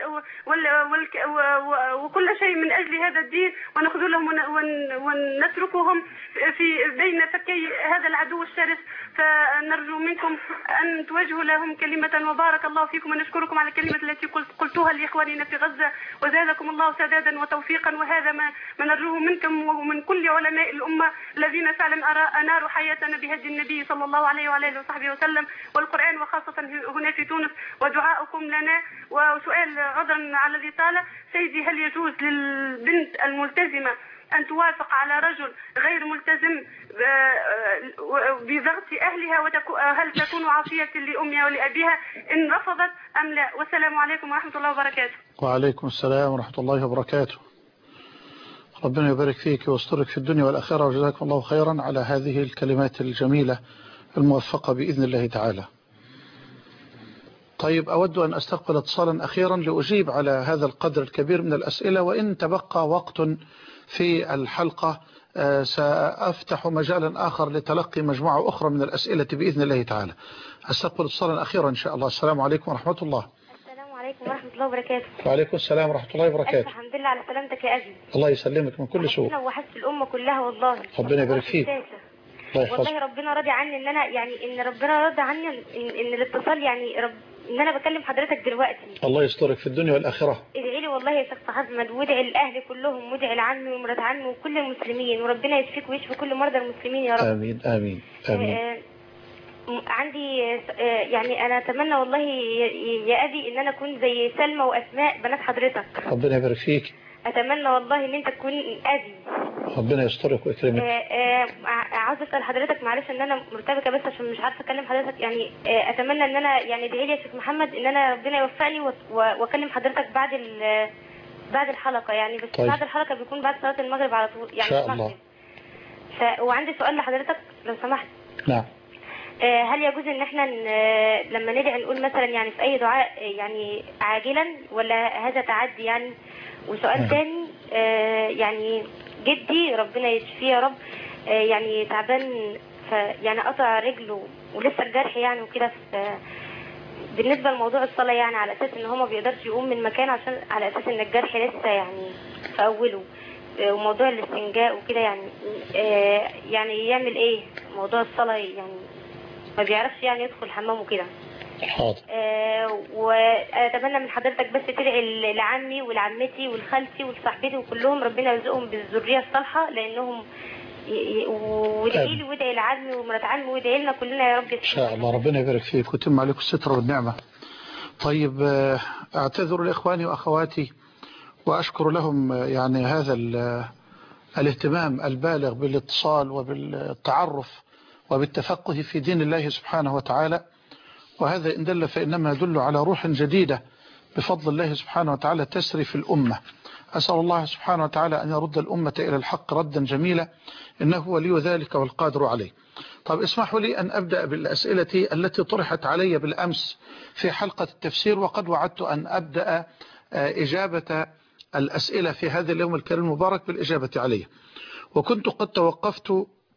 وكل شيء من أجل هذا الدين، ونخذلهم ونتركهم في بين فكي هذا العدو الشرس. فنرجو منكم أن توجهوا لهم كلمة، وبارك الله فيكم، ونشكركم على الكلمة التي قلتوها لإخواننا في غزة، وزادكم الله سدادا وتوفيقا. وهذا ما نرجوه منكم ومن كل علماء الأمة الذين فعلا أناروا حياتنا بهدي النبي صلى الله عليه وعلى آله وصحبه وسلم والقرآن، وخاصة هنا في تونس. ودعاؤكم لنا. وسؤال عذرا على الإطالة سيدي، هل يجوز للبنت الملتزمة أن توافق على رجل غير ملتزم بضغط أهلها، وهل تكون عافية لأمها ولأبيها إن رفضت أم لا؟ والسلام عليكم ورحمة الله وبركاته. وعليكم السلام ورحمة الله وبركاته. ربنا يبارك فيك ويسترك في الدنيا والآخرة، وجزاكم الله خيرا على هذه الكلمات الجميلة الموفقة بإذن الله تعالى. طيب، أود أن أستقبل اتصالا أخيرا لأجيب على هذا القدر الكبير من الأسئلة، وإن تبقى وقت في الحلقة سأفتح مجالا آخر لتلقي مجموعة أخرى من الأسئلة بإذن الله تعالى. أستقبل اتصالا أخيرا إن شاء الله. السلام عليكم ورحمة الله. السلام عليكم ورحمة الله وبركاته. وعليكم السلام ورحمة الله وبركاته. الحمد لله على سلامتك يا أبي. الله يسلمك من كل سوء. أنا وحشت الأمة كلها والله. ربنا يبارك فيك. والله ربنا راضي عني ان انا يعني ان ربنا راضي عني ان, إن الاتصال يعني رب ان انا بكلم حضرتك دلوقتي. الله يسترك في الدنيا والاخره. ادعي لي والله يا شيخ احمد، وادعي الاهل كلهم، وادعي لعمي ومرات عمي وكل المسلمين، وربنا يشفيك ويشفي كل مرضى المسلمين يا رب. امين امين امين. آه عندي آه يعني انا اتمنى والله يا ابي ان انا اكون زي سلمى واسماء بنات حضرتك. ربنا يبارك فيك. اتمنى والله ان انت تكون ابي. ربنا يسترك ويكرمك. عاوز اسال حضرتك معلش ان انا مرتبكه بس عشان مش عارفه اكلم حضرتك، يعني آه اتمنى ان انا يعني ادعي لي يا شيخ محمد ان انا ربنا يوفقني واكلم حضرتك بعد بعد الحلقه يعني، بس طيب. بعد الحلقه بيكون بعد صلاه المغرب على طول يعني. ان شاء الله. ف... وعندي سؤال لحضرتك لو سمحت. نعم. آه هل يجوز ان احنا لما ندعي نقول مثلا يعني في اي دعاء يعني عاجلا، ولا هذا تعدي يعني؟ وسؤال ثاني آه يعني جدي ربنا يشفيه يا رب آه يعني تعبان، يعني قطع رجله ولسه الجرح يعني وكده. بالنسبه لموضوع الصلاه يعني على اساس ان هو ما بيقدرش يقوم من مكانه عشان على اساس ان الجرح لسه يعني في اوله، آه وموضوع الاستنجاء وكده يعني آه يعني يعمل ايه موضوع الصلاه؟ يعني ما بيعرفش يعني يدخل الحمام وكده. حاضر. آه واتمنى من حضرتك بس تدعي لعمي ولعمتي ولخالتي ولصاحبتي وكلهم ربنا يرزقهم بالذريه الصالحه، لانهم وادعي لي وادعي لعمي ومرات عمي وادعي لنا كلنا يا رب. ان شاء الله ربنا يبارك فيك ويتم عليكم الستر والنعمه. طيب، اعتذر لاخواني واخواتي واشكر لهم يعني هذا الاهتمام البالغ بالاتصال وبالتعرف وبالتفقه في دين الله سبحانه وتعالى، وهذا إن دل فإنما يدل على روح جديدة بفضل الله سبحانه وتعالى تسري في الأمة. أسأل الله سبحانه وتعالى أن يرد الأمة إلى الحق ردا جميلا، إنه ولي ذلك والقادر عليه. طب اسمحوا لي أن أبدأ بالأسئلة التي طرحت علي بالأمس في حلقة التفسير، وقد وعدت أن أبدأ إجابة الأسئلة في هذا اليوم الكريم المبارك بالإجابة عليه. وكنت قد توقفت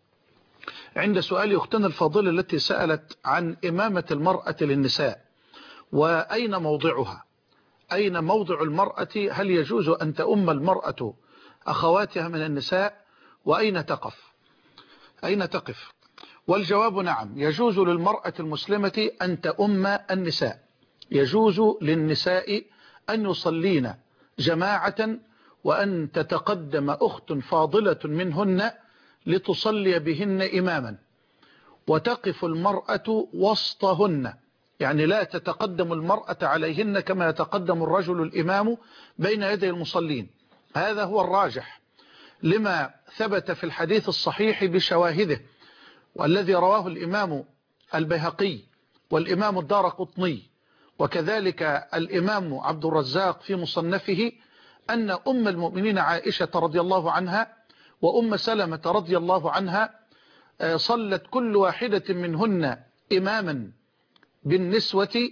عند سؤال أختنا الفاضلة التي سألت عن إمامة المرأة للنساء وأين موضعها، أين موضع المرأة، هل يجوز أن تؤم المرأة أخواتها من النساء، وأين تقف أين تقف والجواب نعم، يجوز للمرأة المسلمة أن تؤم النساء، يجوز للنساء أن يصلين جماعة وأن تتقدم أخت فاضلة منهن لتصلي بهن إماما، وتقف المرأة وسطهن يعني لا تتقدم المرأة عليهن كما يتقدم الرجل الإمام بين يدي المصلين. هذا هو الراجح لما ثبت في الحديث الصحيح بشواهده، والذي رواه الإمام البيهقي والإمام الدارقطني وكذلك الإمام عبد الرزاق في مصنفه، أن أم المؤمنين عائشة رضي الله عنها وأم سلمة رضي الله عنها صلت كل واحدة منهن إماما بالنسوة،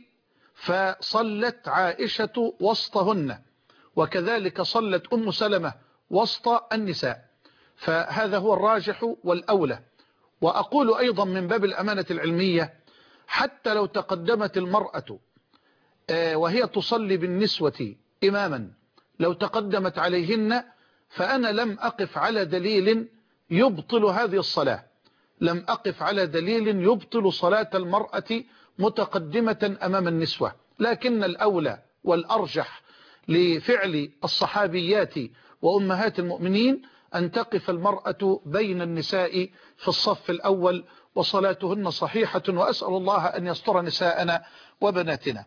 فصلت عائشة وسطهن، وكذلك صلت أم سلمة وسط النساء. فهذا هو الراجح والأولى. وأقول أيضا من باب الأمانة العلمية، حتى لو تقدمت المرأة وهي تصلي بالنسوة إماما، لو تقدمت عليهن، فأنا لم أقف على دليل يبطل هذه الصلاة، لم أقف على دليل يبطل صلاة المرأة متقدمة أمام النسوة. لكن الأولى والأرجح لفعل الصحابيات وأمهات المؤمنين أن تقف المرأة بين النساء في الصف الأول، وصلاتهن صحيحة، وأسأل الله أن يستر نساءنا وبناتنا.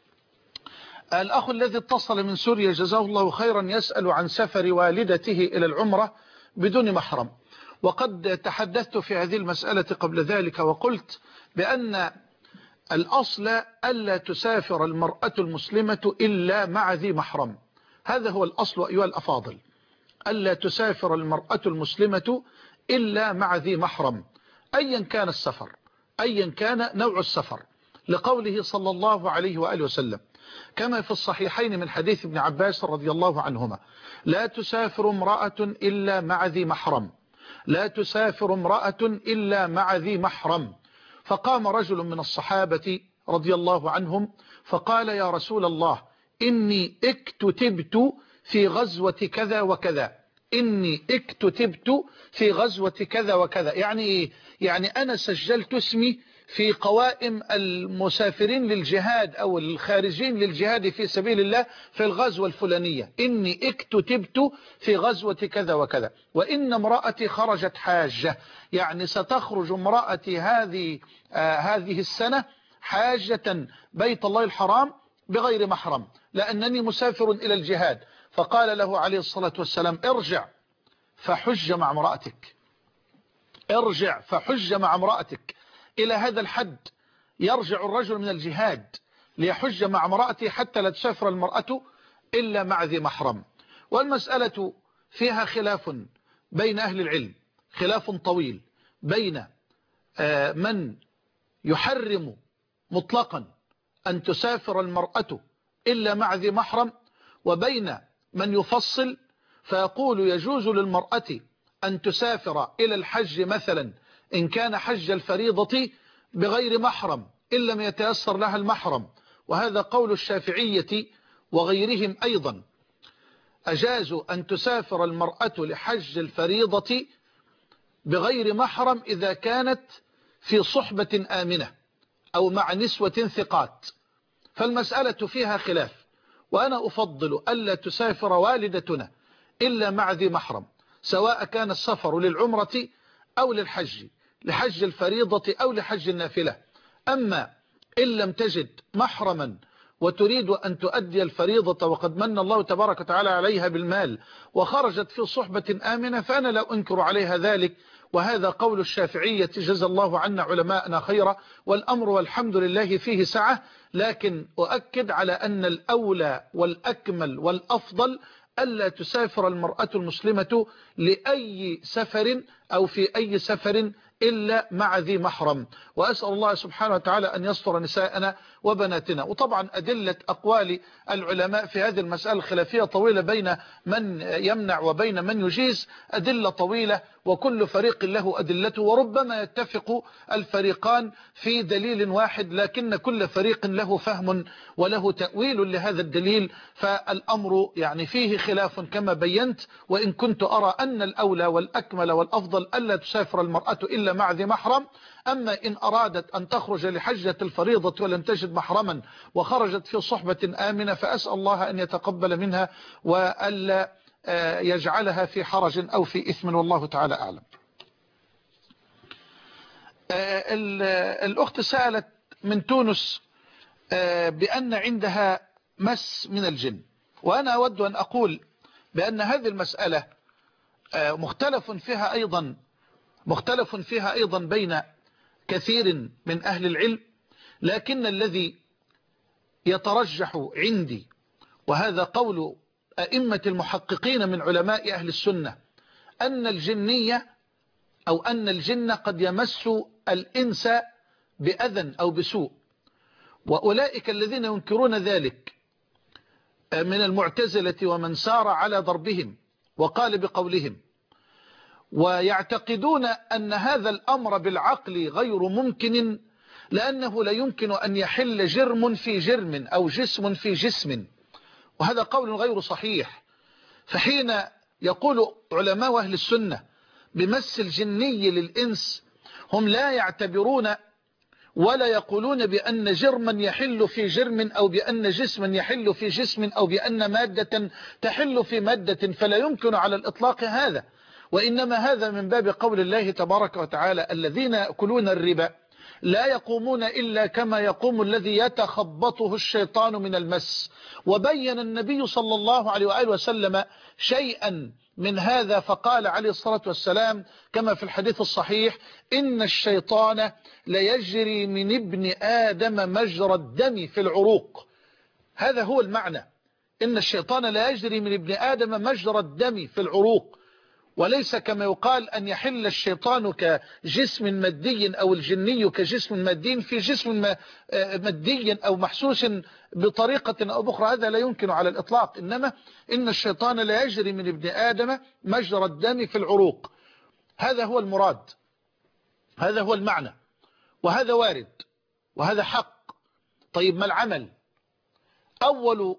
الأخ الذي اتصل من سوريا جزاه الله خيرا يسأل عن سفر والدته إلى العمرة بدون محرم، وقد تحدثت في هذه المسألة قبل ذلك وقلت بأن الأصل ألا تسافر المرأة المسلمة إلا مع ذي محرم. هذا هو الأصل أيها الأفاضل، ألا تسافر المرأة المسلمة إلا مع ذي محرم، أيا كان السفر، أيا كان نوع السفر، لقوله صلى الله عليه وآله وسلم كما في الصحيحين من حديث ابن عباس رضي الله عنهما: لا تسافر امرأة إلا مع ذي محرم، لا تسافر امرأة إلا مع ذي محرم. فقام رجل من الصحابة رضي الله عنهم فقال: يا رسول الله، إني اكتتبت في غزوة كذا وكذا، إني اكتتبت في غزوة كذا وكذا. يعني إيه؟ يعني أنا سجلت اسمي في قوائم المسافرين للجهاد أو الخارجين للجهاد في سبيل الله في الغزوة الفلانية، إني اكتتبت في غزوة كذا وكذا، وإن امرأتي خرجت حاجة، يعني ستخرج امرأتي هذه آه هذه السنة حاجة بيت الله الحرام بغير محرم، لأنني مسافر إلى الجهاد. فقال له عليه الصلاة والسلام: ارجع فحج مع امرأتك، ارجع فحج مع امرأتك. إلى هذا الحد يرجع الرجل من الجهاد ليحج مع امرأته حتى لا تسافر المرأة إلا مع ذي محرم. والمسألة فيها خلاف بين أهل العلم، خلاف طويل بين من يحرم مطلقا أن تسافر المرأة إلا مع ذي محرم، وبين من يفصل فيقول يجوز للمرأة أن تسافر إلى الحج مثلا إن كان حج الفريضة بغير محرم إن لم يتيسر لها المحرم، وهذا قول الشافعية وغيرهم أيضا. أجازوا أن تسافر المرأة لحج الفريضة بغير محرم إذا كانت في صحبة آمنة أو مع نسوة ثقات. فالمسألة فيها خلاف، وأنا أفضل ألا تسافر والدتنا إلا مع ذي محرم، سواء كان السفر للعمرة أو للحج، لحج الفريضة أو لحج النافلة. أما إن لم تجد محرما وتريد أن تؤدي الفريضة وقد من الله تبارك وتعالى عليها بالمال وخرجت في صحبة آمنة، فأنا لا أنكر عليها ذلك، وهذا قول الشافعية جزا الله عنا علماءنا خيرا، والأمر والحمد لله فيه سعة. لكن أؤكد على أن الأولى والأكمل والأفضل ألا تسافر المرأة المسلمة لأي سفر أو في أي سفر إلا مع ذي محرم. وأسأل الله سبحانه وتعالى أن يستر نساءنا وبناتنا. وطبعا أدلة أقوال العلماء في هذه المسألة الخلافية طويلة بين من يمنع وبين من يجيز، أدلة طويلة، وكل فريق له أدلته، وربما يتفق الفريقان في دليل واحد، لكن كل فريق له فهم وله تأويل لهذا الدليل. فالأمر يعني فيه خلاف كما بينت، وإن كنت أرى أن الأولى والأكمل والأفضل ألا تسافر المرأة إلا مع ذي محرم. أما إن أرادت أن تخرج لحجة الفريضة ولم تجد محرما وخرجت في صحبة آمنة، فأسأل الله أن يتقبل منها وألا يجعلها في حرج أو في إثم، والله تعالى أعلم. الأخت سألت من تونس بأن عندها مس من الجن. وأنا أود أن أقول بأن هذه المسألة مختلف فيها أيضا مختلف فيها أيضا بين كثير من أهل العلم، لكن الذي يترجح عندي وهذا قول أئمة المحققين من علماء أهل السنة أن الجنية أو أن الجن قد يمس الإنس بأذى أو بسوء. وأولئك الذين ينكرون ذلك من المعتزلة ومن سار على ضربهم وقال بقولهم ويعتقدون أن هذا الأمر بالعقل غير ممكن، لأنه لا يمكن أن يحل جرم في جرم أو جسم في جسم، وهذا قول غير صحيح. فحين يقول علماء أهل السنة بمس الجني للإنس هم لا يعتبرون ولا يقولون بأن جرما يحل في جرم أو بأن جسما يحل في جسم أو بأن مادة تحل في مادة، فلا يمكن على الإطلاق هذا. وإنما هذا من باب قول الله تبارك وتعالى الذين يأكلون الربا لا يقومون إلا كما يقوم الذي يتخبطه الشيطان من المس. وبين النبي صلى الله عليه وآله وسلم شيئا من هذا فقال عليه الصلاة والسلام كما في الحديث الصحيح إن الشيطان ليجري من ابن آدم مجرى الدم في العروق. هذا هو المعنى، إن الشيطان لا يجري من ابن آدم مجرى الدم في العروق، وليس كما يقال أن يحل الشيطان كجسم مادي أو الجني كجسم مادي في جسم مادي أو محسوس بطريقة أو بأخرى، هذا لا يمكن على الإطلاق. إنما إن الشيطان لا يجري من ابن آدم مجرى الدم في العروق، هذا هو المراد، هذا هو المعنى، وهذا وارد وهذا حق. طيب ما العمل؟ أول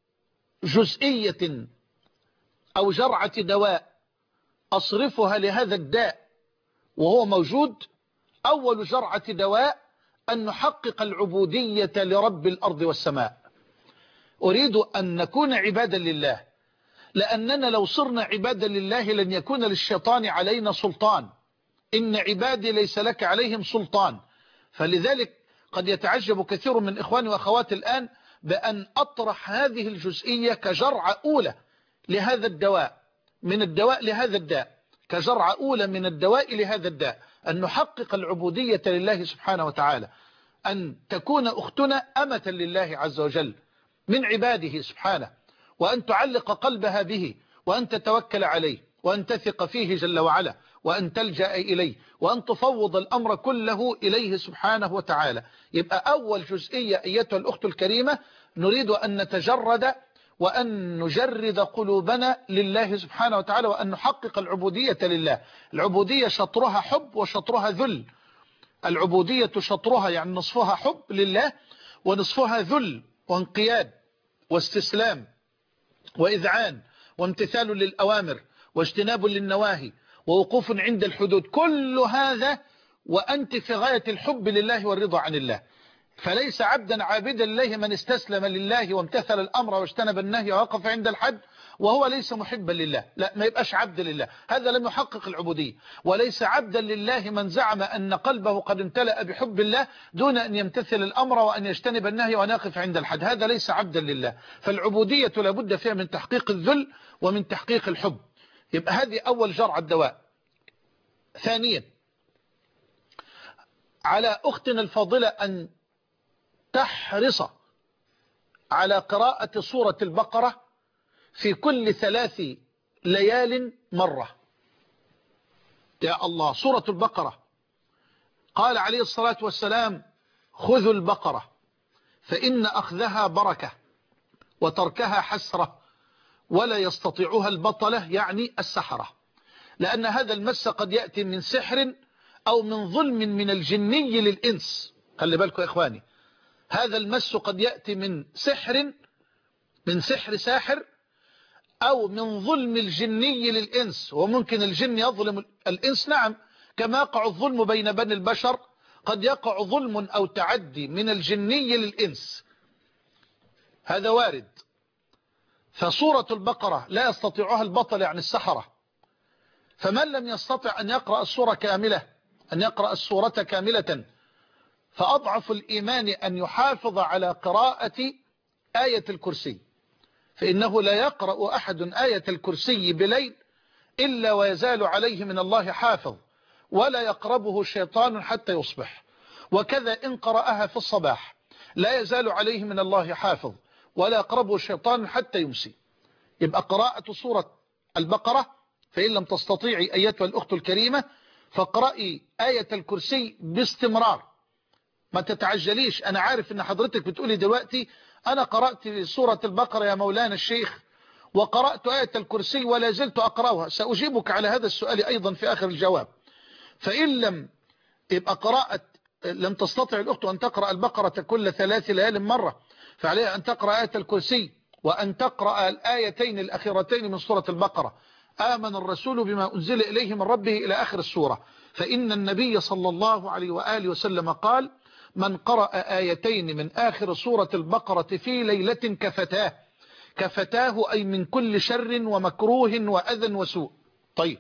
جزئية أو جرعة دواء أصرفها لهذا الداء وهو موجود، أول جرعة دواء أن نحقق العبودية لرب الأرض والسماء. أريد أن نكون عبادا لله، لأننا لو صرنا عبادا لله لن يكون للشيطان علينا سلطان. إن عبادي ليس لك عليهم سلطان. فلذلك قد يتعجب كثير من إخواني وأخواتي الآن بأن أطرح هذه الجزئية كجرعة أولى لهذا الدواء، من الدواء لهذا الداء، كجرعة أولى من الدواء لهذا الداء، أن نحقق العبودية لله سبحانه وتعالى، أن تكون أختنا أمة لله عز وجل من عباده سبحانه، وأن تعلق قلبها به، وأن تتوكل عليه، وأن تثق فيه جل وعلا، وأن تلجأ إليه، وأن تفوض الأمر كله إليه سبحانه وتعالى. يبقى أول جزئية أيتها الأخت الكريمة نريد أن نتجرد وأن نجرد قلوبنا لله سبحانه وتعالى، وأن نحقق العبودية لله. العبودية شطرها حب وشطرها ذل. العبودية شطرها يعني نصفها حب لله ونصفها ذل وانقياد واستسلام وإذعان وامتثال للأوامر واجتناب للنواهي ووقوف عند الحدود، كل هذا وأنت في غاية الحب لله والرضا عن الله. فليس عبدا عابدا لله من استسلم لله وامتثل الأمر واجتنب النهي ووقف عند الحد وهو ليس محبا لله، لا، ما يبقاش عبد لله، هذا لم يحقق العبودية. وليس عبدا لله من زعم أن قلبه قد امتلأ بحب الله دون أن يمتثل الأمر وأن يجتنب النهي وأن يقف عند الحد، هذا ليس عبدا لله. فالعبودية لابد فيها من تحقيق الذل ومن تحقيق الحب. يبقى هذه أول جرعة دواء. ثانيا، على أختنا الفاضلة أن تحرص على قراءة سورة البقرة في كل ثلاث ليال مرة. يا الله، سورة البقرة قال عليه الصلاة والسلام خذوا البقرة فإن أخذها بركة وتركها حسرة ولا يستطيعها البطلة، يعني السحرة. لأن هذا المس قد يأتي من سحر أو من ظلم من الجني للإنس. خلي بالكم يا إخواني، هذا المس قد يأتي من سحر من سحر ساحر أو من ظلم الجني للإنس. وممكن الجن يظلم الإنس، نعم، كما يقع الظلم بين بني البشر قد يقع ظلم أو تعدي من الجني للإنس، هذا وارد. فسورة البقرة لا يستطيعها البطل يعني السحرة. فمن لم يستطع أن يقرأ السورة كاملة أن يقرأ السورة كاملة فأضعف الإيمان أن يحافظ على قراءة آية الكرسي، فإنه لا يقرأ أحد آية الكرسي بليل إلا ويزال عليه من الله حافظ، ولا يقربه شيطان حتى يصبح. وكذا إن قرأها في الصباح لا يزال عليه من الله حافظ، ولا يقربه شيطان حتى يمسي. يبقى قراءة سورة البقرة، فإن لم تستطيعي أيتها الأخت الكريمة فاقرأي آية الكرسي باستمرار، ما تتعجليش. أنا عارف أن حضرتك بتقولي دلوقتي أنا قرأت سورة البقرة يا مولانا الشيخ وقرأت آية الكرسي ولا زلت أقرأها. سأجيبك على هذا السؤال أيضا في آخر الجواب. فإن لم يبقى قراءة لم تستطع الأخت أن تقرأ البقرة كل ثلاث ليال مرة، فعليها أن تقرأ آية الكرسي وأن تقرأ الآيتين الأخيرتين من سورة البقرة، آمن الرسول بما أنزل إليه من ربه إلى آخر السورة. فإن النبي صلى الله عليه وآله وسلم قال: من قرأ آيتين من آخر سورة البقرة في ليلة كفتاه، كفتاه أي من كل شر ومكروه وأذى وسوء. طيب،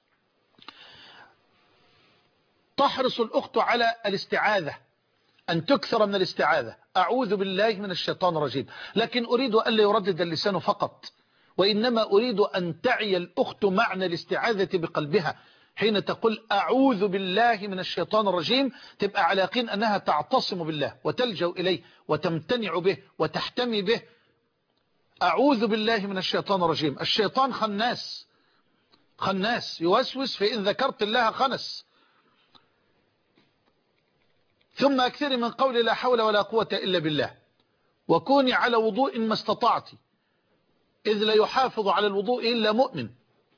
تحرص الأخت على الاستعاذة، أن تكثر من الاستعاذة، أعوذ بالله من الشيطان الرجيم. لكن أريد أن لا يردد اللسان فقط، وإنما أريد أن تعي الأخت معنى الاستعاذة بقلبها. حين تقول أعوذ بالله من الشيطان الرجيم تبقى على يقين أنها تعتصم بالله وتلجأ إليه وتمتنع به وتحتمي به. أعوذ بالله من الشيطان الرجيم. الشيطان خناس، خناس يوسوس، فإن ذكرت الله خنس. ثم أكثر من قول لا حول ولا قوة إلا بالله، وكوني على وضوء ما استطعت، إذ لا يحافظ على الوضوء إلا مؤمن.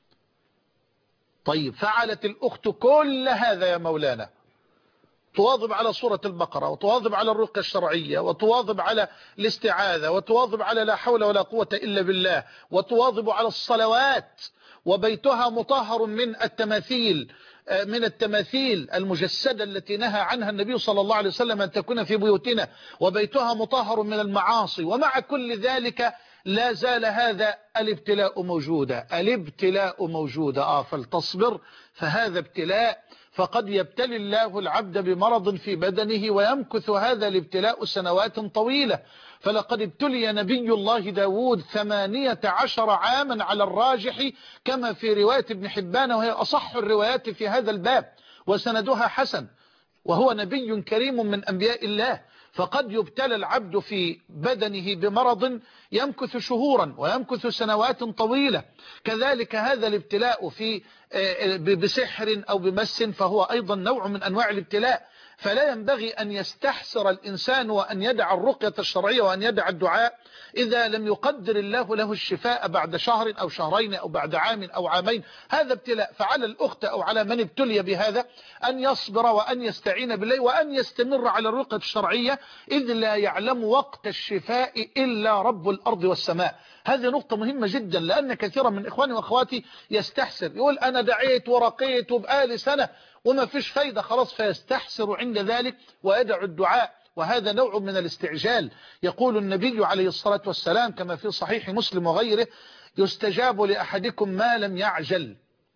طيب، فعلت الأخت كل هذا يا مولانا، تواظب على سورة البقرة، وتواظب على الرقية الشرعية، وتواظب على الاستعاذة، وتواظب على لا حول ولا قوة إلا بالله، وتواظب على الصلوات، وبيتها مطهر من التماثيل من التماثيل المجسدة التي نهى عنها النبي صلى الله عليه وسلم أن تكون في بيوتنا، وبيتها مطهر من المعاصي. ومع كل ذلك لا زال هذا الابتلاء موجودا، الابتلاء موجودا. آه فلتصبر، فهذا ابتلاء، فقد يبتلي الله العبد بمرض في بدنه ويمكث هذا الابتلاء سنوات طويلة. فلقد ابتلي نبي الله داود ثمانية عشر عاما على الراجح، كما في رواية ابن حبان، وهي أصح الروايات في هذا الباب وسندها حسن، وهو نبي كريم من أنبياء الله. فقد يبتلى العبد في بدنه بمرض يمكث شهورا ويمكث سنوات طويلة. كذلك هذا الابتلاء في بسحر أو بمس، فهو أيضا نوع من أنواع الابتلاء. فلا ينبغي أن يستحسر الإنسان وأن يدع الرقية الشرعية وأن يدع الدعاء إذا لم يقدر الله له الشفاء بعد شهر أو شهرين أو بعد عام أو عامين. هذا ابتلاء. فعلى الأخت أو على من ابتلي بهذا أن يصبر وأن يستعين بالله وأن يستمر على الرقية الشرعية، إذ لا يعلم وقت الشفاء إلا رب الأرض والسماء. هذه نقطة مهمة جدا، لأن كثيرا من إخواني وأخواتي يستحسر، يقول أنا دعيت ورقيت وبقالي سنة وما فيش فايدة، خلاص، فيستحسر عند ذلك ويدع الدعاء، وهذا نوع من الاستعجال. يقول النبي عليه الصلاة والسلام كما في صحيح مسلم وغيره: يستجاب لأحدكم ما لم يعجل،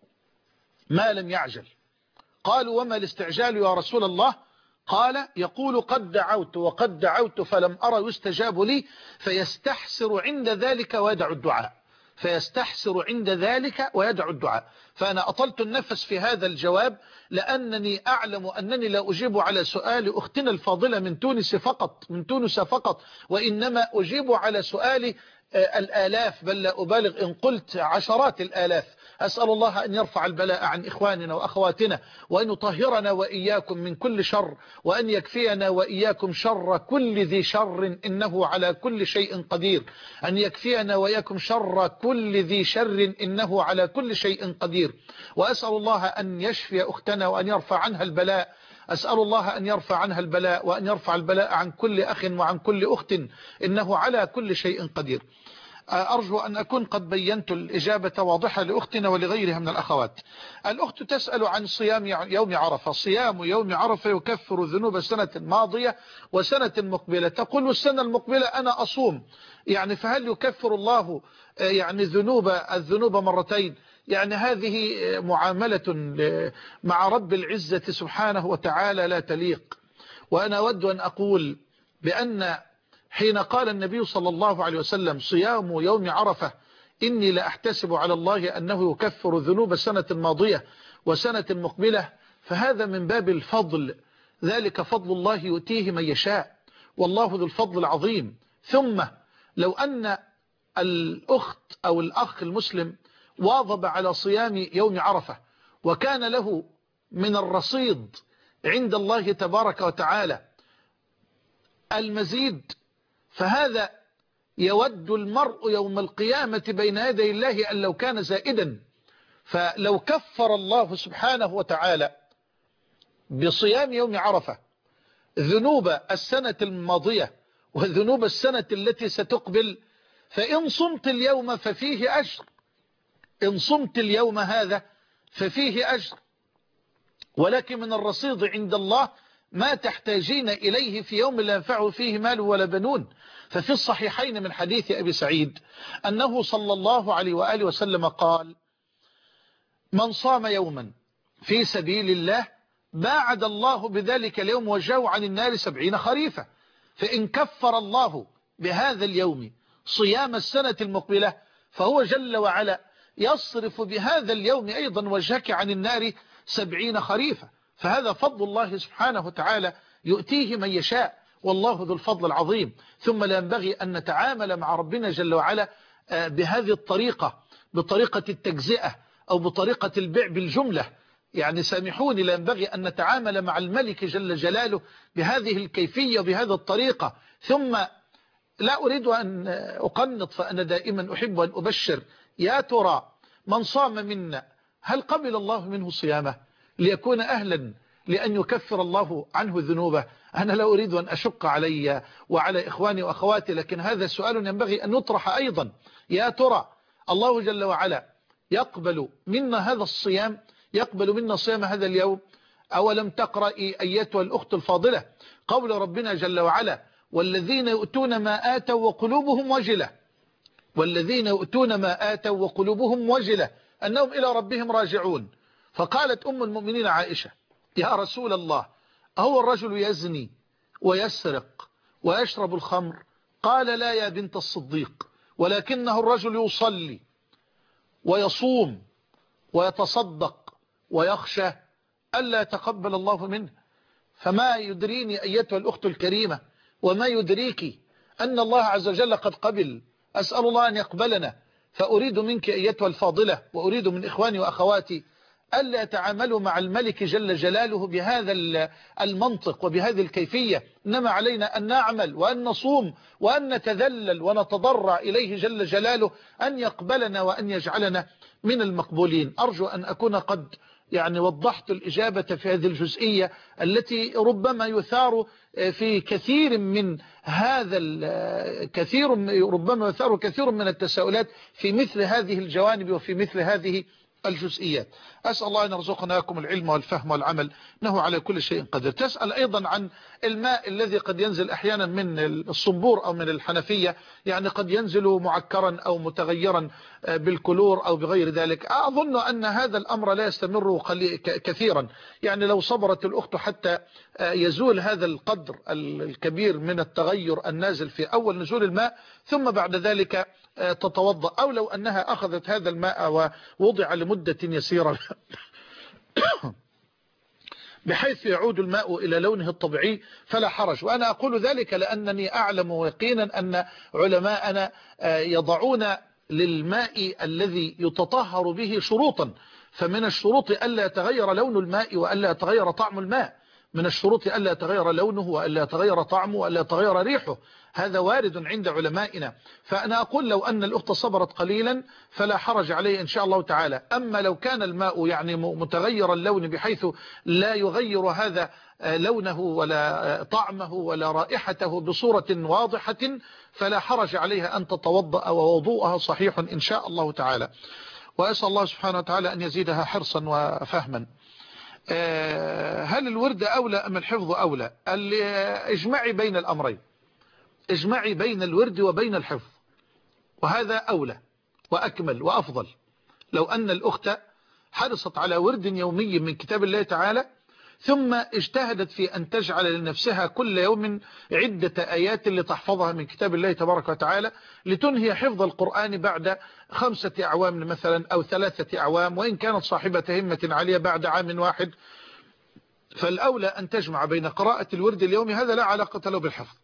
ما لم يعجل. قالوا: وما الاستعجال يا رسول الله؟ قال: يقول قد دعوت وقد دعوت فلم أرى يستجاب لي، فيستحسر عند ذلك ويدع الدعاء، فيستحسر عند ذلك ويدع الدعاء. فأنا أطلت النفس في هذا الجواب لأنني أعلم أنني لا أجيب على سؤال أختنا الفاضلة من تونس فقط، من تونس فقط، وإنما أجيب على سؤال الآلاف، بل لا أبالغ إن قلت عشرات الآلاف. أسأل الله أن يرفع البلاء عن إخواننا وأخواتنا، وأن يطهرنا وإياكم من كل شر، وأن يكفينا وإياكم شر كل ذي شر، إنه على كل شيء قدير. أن يكفينا وإياكم شر كل ذي شر، إنه على كل شيء قدير. وأسأل الله أن يشفي أختنا وأن يرفع عنها البلاء. أسأل الله أن يرفع عنها البلاء وأن يرفع البلاء عن كل أخ وعن كل أخت، إنه على كل شيء قدير. أرجو أن أكون قد بينت الإجابة واضحة لأختنا ولغيرها من الأخوات. الأخت تسأل عن صيام يوم عرفة. صيام يوم عرفة يكفر ذنوب سنة ماضية وسنة مقبلة. تقول السنة المقبلة أنا أصوم، يعني فهل يكفر الله يعني ذنوب الذنوب مرتين؟ يعني هذه معاملة مع رب العزة سبحانه وتعالى لا تليق. وأنا أود أن أقول بأن حين قال النبي صلى الله عليه وسلم صيام يوم عرفة إني لأحتسب على الله أنه يكفر ذنوب السنة الماضية وسنة مقبلة، فهذا من باب الفضل، ذلك فضل الله يؤتيه من يشاء والله ذو الفضل العظيم. ثم لو أن الأخت أو الأخ المسلم واظب على صيام يوم عرفة وكان له من الرصيد عند الله تبارك وتعالى المزيد، فهذا يود المرء يوم القيامة بين يدي الله أن لو كان زائدا. فلو كفر الله سبحانه وتعالى بصيام يوم عرفة ذنوب السنة الماضية وذنوب السنة التي ستقبل، فإن صمت اليوم ففيه أجر، إن صمت اليوم هذا ففيه أجر، ولكن من الرصيد عند الله ما تحتاجين إليه في يوم لا ينفع فيه مال ولا بنون. ففي الصحيحين من حديث أبي سعيد أنه صلى الله عليه وآله وسلم قال: من صام يوما في سبيل الله باعد الله بذلك اليوم وجهه عن النار سبعين خريفا. فإن كفر الله بهذا اليوم صيام السنة المقبلة فهو جل وعلا يصرف بهذا اليوم أيضا وجهك عن النار سبعين خريفا. فهذا فضل الله سبحانه وتعالى يؤتيه من يشاء والله ذو الفضل العظيم. ثم لا ينبغي أن نتعامل مع ربنا جل وعلا بهذه الطريقة، بطريقة التجزئة أو بطريقة البيع بالجملة. يعني سامحوني، لا ينبغي أن نتعامل مع الملك جل جلاله بهذه الكيفية وبهذه الطريقة. ثم لا أريد أن أقنط، فأنا دائما أحب أن أبشر. يا ترى من صام منا هل قبل الله منه صيامه ليكون أهلا لأن يكفر الله عنه ذنوبه؟ أنا لا أريد أن أشق علي وعلى إخواني وأخواتي، لكن هذا سؤال ينبغي أن يطرح أيضا. يا ترى الله جل وعلا يقبل منا هذا الصيام، يقبل منا صيام هذا اليوم؟ أولم تقرأي أيتها الأخت الفاضلة قول ربنا جل وعلا: والذين يؤتون ما آتوا وقلوبهم وجلة، والذين يؤتون ما آتوا وقلوبهم وجلة أنهم إلى ربهم راجعون. فقالت أم المؤمنين عائشة: يا رسول الله، أهو الرجل يزني ويسرق ويشرب الخمر؟ قال: لا يا بنت الصديق، ولكنه الرجل يصلي ويصوم ويتصدق ويخشى ألا يتقبل الله منه. فما يدريني أيتها الأخت الكريمة وما يدريك أن الله عز وجل قد قبل. أسأل الله أن يقبلنا. فأريد منك أيتها الفاضلة وأريد من إخواني وأخواتي ألا يتعاملوا مع الملك جل جلاله بهذا المنطق وبهذه الكيفية، إنما علينا أن نعمل وأن نصوم وأن نتذلل ونتضرع إليه جل جلاله أن يقبلنا وأن يجعلنا من المقبولين. أرجو أن أكون قد يعني وضحت الإجابة في هذه الجزئية التي ربما يثار في كثير من هذا كثير ربما يثار كثير من التساؤلات في مثل هذه الجوانب وفي مثل هذه الجزئيات. أسأل الله أن يرزقنا لكم العلم والفهم والعمل، إنه على كل شيء قدير. تسأل أيضا عن الماء الذي قد ينزل أحيانا من الصنبور أو من الحنفية، يعني قد ينزل معكرا أو متغيرا بالكلور أو بغير ذلك. أظن أن هذا الأمر لا يستمر كثيرا، يعني لو صبرت الأخت حتى يزول هذا القدر الكبير من التغير النازل في أول نزول الماء ثم بعد ذلك تتوضأ، أو لو أنها أخذت هذا الماء ووضع لمدة يسيرة بحيث يعود الماء إلى لونه الطبيعي فلا حرج. وأنا أقول ذلك لأنني أعلم يقينا أن علماءنا يضعون للماء الذي يتطهر به شروطا، فمن الشروط ألا يتغير لون الماء وألا يتغير طعم الماء، من الشروط ألا يتغير لونه وألا يتغير طعمه وألا يتغير ريحه، هذا وارد عند علمائنا. فأنا أقول لو أن الأخت صبرت قليلا فلا حرج عليه إن شاء الله تعالى. أما لو كان الماء يعني متغير اللون بحيث لا يغير هذا لونه ولا طعمه ولا رائحته بصورة واضحة فلا حرج عليها أن تتوضأ ووضوءها صحيح إن شاء الله تعالى. وأسأل الله سبحانه وتعالى أن يزيدها حرصا وفهما. هل الورد أولى أم الحفظ أولى؟ اجمعي بين الأمرين، اجمعي بين الورد وبين الحفظ، وهذا أولى وأكمل وأفضل. لو أن الأخت حرصت على ورد يومي من كتاب الله تعالى ثم اجتهدت في أن تجعل لنفسها كل يوم عدة آيات لتحفظها من كتاب الله تبارك وتعالى، لتنهي حفظ القرآن بعد خمسة أعوام مثلا أو ثلاثة أعوام، وإن كانت صاحبة همة عالية بعد عام واحد. فالأولى أن تجمع بين قراءة الورد اليومي، هذا لا علاقة له بالحفظ،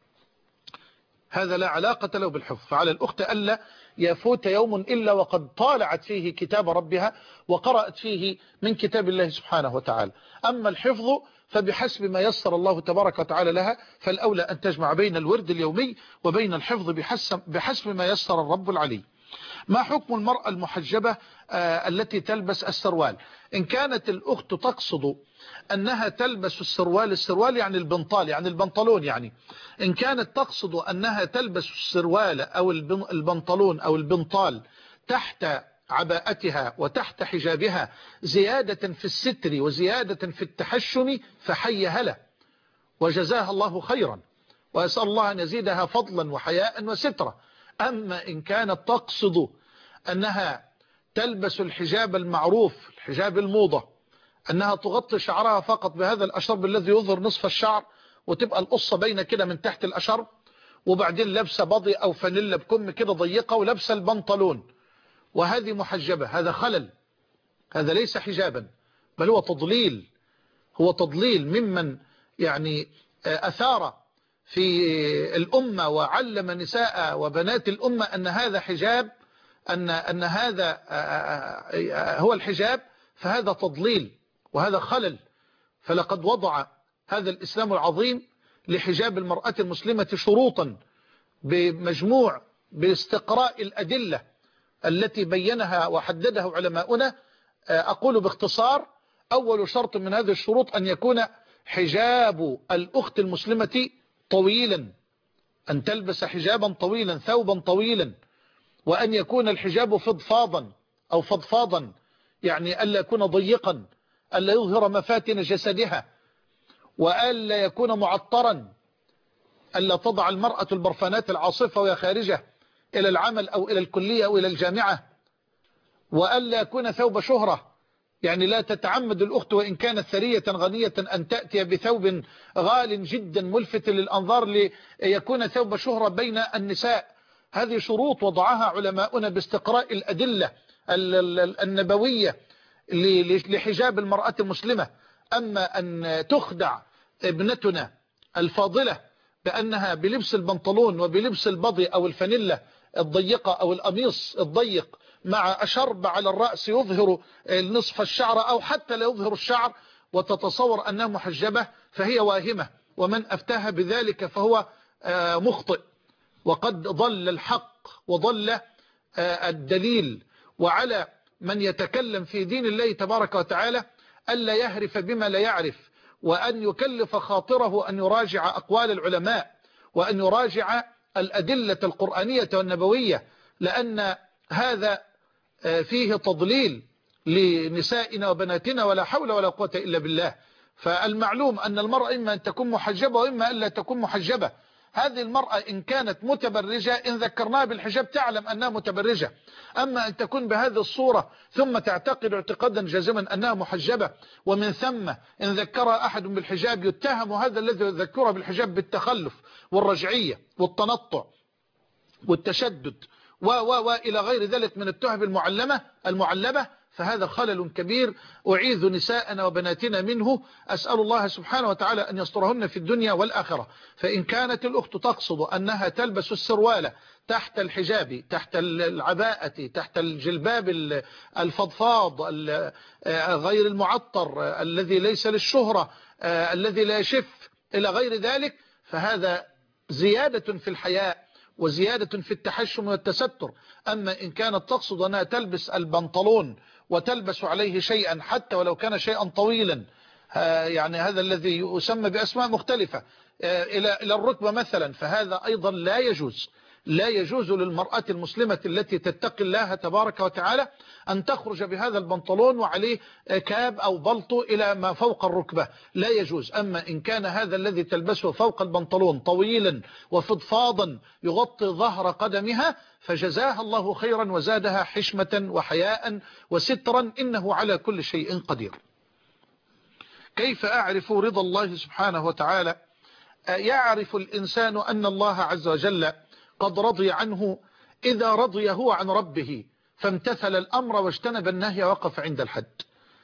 هذا لا علاقة له بالحفظ. فعلى الأخت ألا يفوت يوم إلا وقد طالعت فيه كتاب ربها وقرأت فيه من كتاب الله سبحانه وتعالى. أما الحفظ فبحسب ما يسر الله تبارك وتعالى لها، فالأولى أن تجمع بين الورد اليومي وبين الحفظ بحسب, بحسب ما يسر الرب العلي. ما حكم المرأة المحجبة آه التي تلبس السروال؟ إن كانت الأخت تقصد أنها تلبس السروال، السروال يعني البنطال يعني البنطلون، يعني إن كانت تقصد أنها تلبس السروال أو البنطلون أو البنطال تحت عباءتها وتحت حجابها زيادة في الستر وزيادة في التحشم فحي هلا وجزاها الله خيرا، وأسأل الله أن يزيدها فضلا وحياء وسترا. أما إن كانت تقصد أنها تلبس الحجاب المعروف، الحجاب الموضة، أنها تغطي شعرها فقط بهذا الأشرب الذي يظهر نصف الشعر وتبقى القصة بين كده من تحت الأشرب، وبعدين لابسة بضي أو فانيلا بكم كده ضيقة ولابسة البنطلون، وهذه محجبة، هذا خلل، هذا ليس حجابا بل هو تضليل، هو تضليل ممن يعني أثار في الأمة وعلم نساء وبنات الأمة أن هذا حجاب، أن, أن هذا هو الحجاب، فهذا تضليل وهذا خلل. فلقد وضع هذا الإسلام العظيم لحجاب المرأة المسلمة شروطا بمجموع باستقراء الأدلة التي بينها وحددها علماؤنا. أقول باختصار: أول شرط من هذه الشروط أن يكون حجاب الأخت المسلمة طويلا، أن تلبس حجابا طويلا ثوبا طويلا، وأن يكون الحجاب فضفاضا أو فضفاضا، يعني ألا يكون ضيقا، ألا يظهر مفاتن جسدها، وألا يكون معطرا، ألا تضع المرأة البرفانات العاصفة وهي خارجة إلى العمل أو إلى الكلية أو إلى الجامعة، وألا يكون ثوب شهرة، يعني لا تتعمد الأخت وإن كانت ثرية غنية أن تأتي بثوب غال جدا ملفت للأنظار ليكون ثوب شهرة بين النساء. هذه شروط وضعها علماؤنا باستقراء الأدلة النبوية لحجاب المرأة المسلمة. أما أن تخدع ابنتنا الفاضلة بأنها بلبس البنطلون وبلبس البضي أو الفانيلا الضيقة أو القميص الضيق مع أشرب على الرأس يظهر نصف الشعر أو حتى لا يظهر الشعر وتتصور أنها محجبة، فهي واهمة، ومن أفتاها بذلك فهو مخطئ، وقد ضل الحق وضل الدليل. وعلى من يتكلم في دين الله تبارك وتعالى ألا يهرف بما لا يعرف، وأن يكلف خاطره أن يراجع أقوال العلماء وأن يراجع الأدلة القرآنية والنبوية، لأن هذا فيه تضليل لنسائنا وبناتنا ولا حول ولا قوة إلا بالله. فالمعلوم أن المرأة إما أن تكون محجبة وإما أن لا تكون محجبة. هذه المرأة إن كانت متبرجة إن ذكرناها بالحجاب تعلم أنها متبرجة، أما أن تكون بهذه الصورة ثم تعتقد اعتقادا جازما أنها محجبة، ومن ثم إن ذكرها أحد بالحجاب يتهم هذا الذي يذكرها بالحجاب بالتخلف والرجعية والتنطع والتشدد و و وإلى غير ذلك من التهم المعلمة المعلبة، فهذا خلل كبير أعيذ نساءنا وبناتنا منه. أسأل الله سبحانه وتعالى أن يسترهن في الدنيا والآخرة. فإن كانت الأخت تقصد أنها تلبس السروال تحت الحجاب، تحت العباءة، تحت الجلباب الفضفاض غير المعطر الذي ليس للشهرة الذي لا يشف إلى غير ذلك، فهذا زيادة في الحياء وزيادة في التحشم والتستر. أما إن كانت تقصد أنها تلبس البنطلون وتلبس عليه شيئا حتى ولو كان شيئا طويلا، يعني هذا الذي يسمى بأسماء مختلفة إلى إلى الركبة مثلا، فهذا أيضا لا يجوز. لا يجوز للمرأة المسلمة التي تتقي الله تبارك وتعالى أن تخرج بهذا البنطلون وعليه كاب أو بلطو إلى ما فوق الركبة، لا يجوز. أما إن كان هذا الذي تلبسه فوق البنطلون طويلا وفضفاضا يغطي ظهر قدمها فجزاها الله خيرا وزادها حشمة وحياء وسترا، إنه على كل شيء قدير. كيف أعرف رضا الله سبحانه وتعالى؟ يعرف الإنسان أن الله عز وجل قد رضي عنه إذا رضي هو عن ربه فامتثل الأمر واجتنب النهي وقف عند الحد.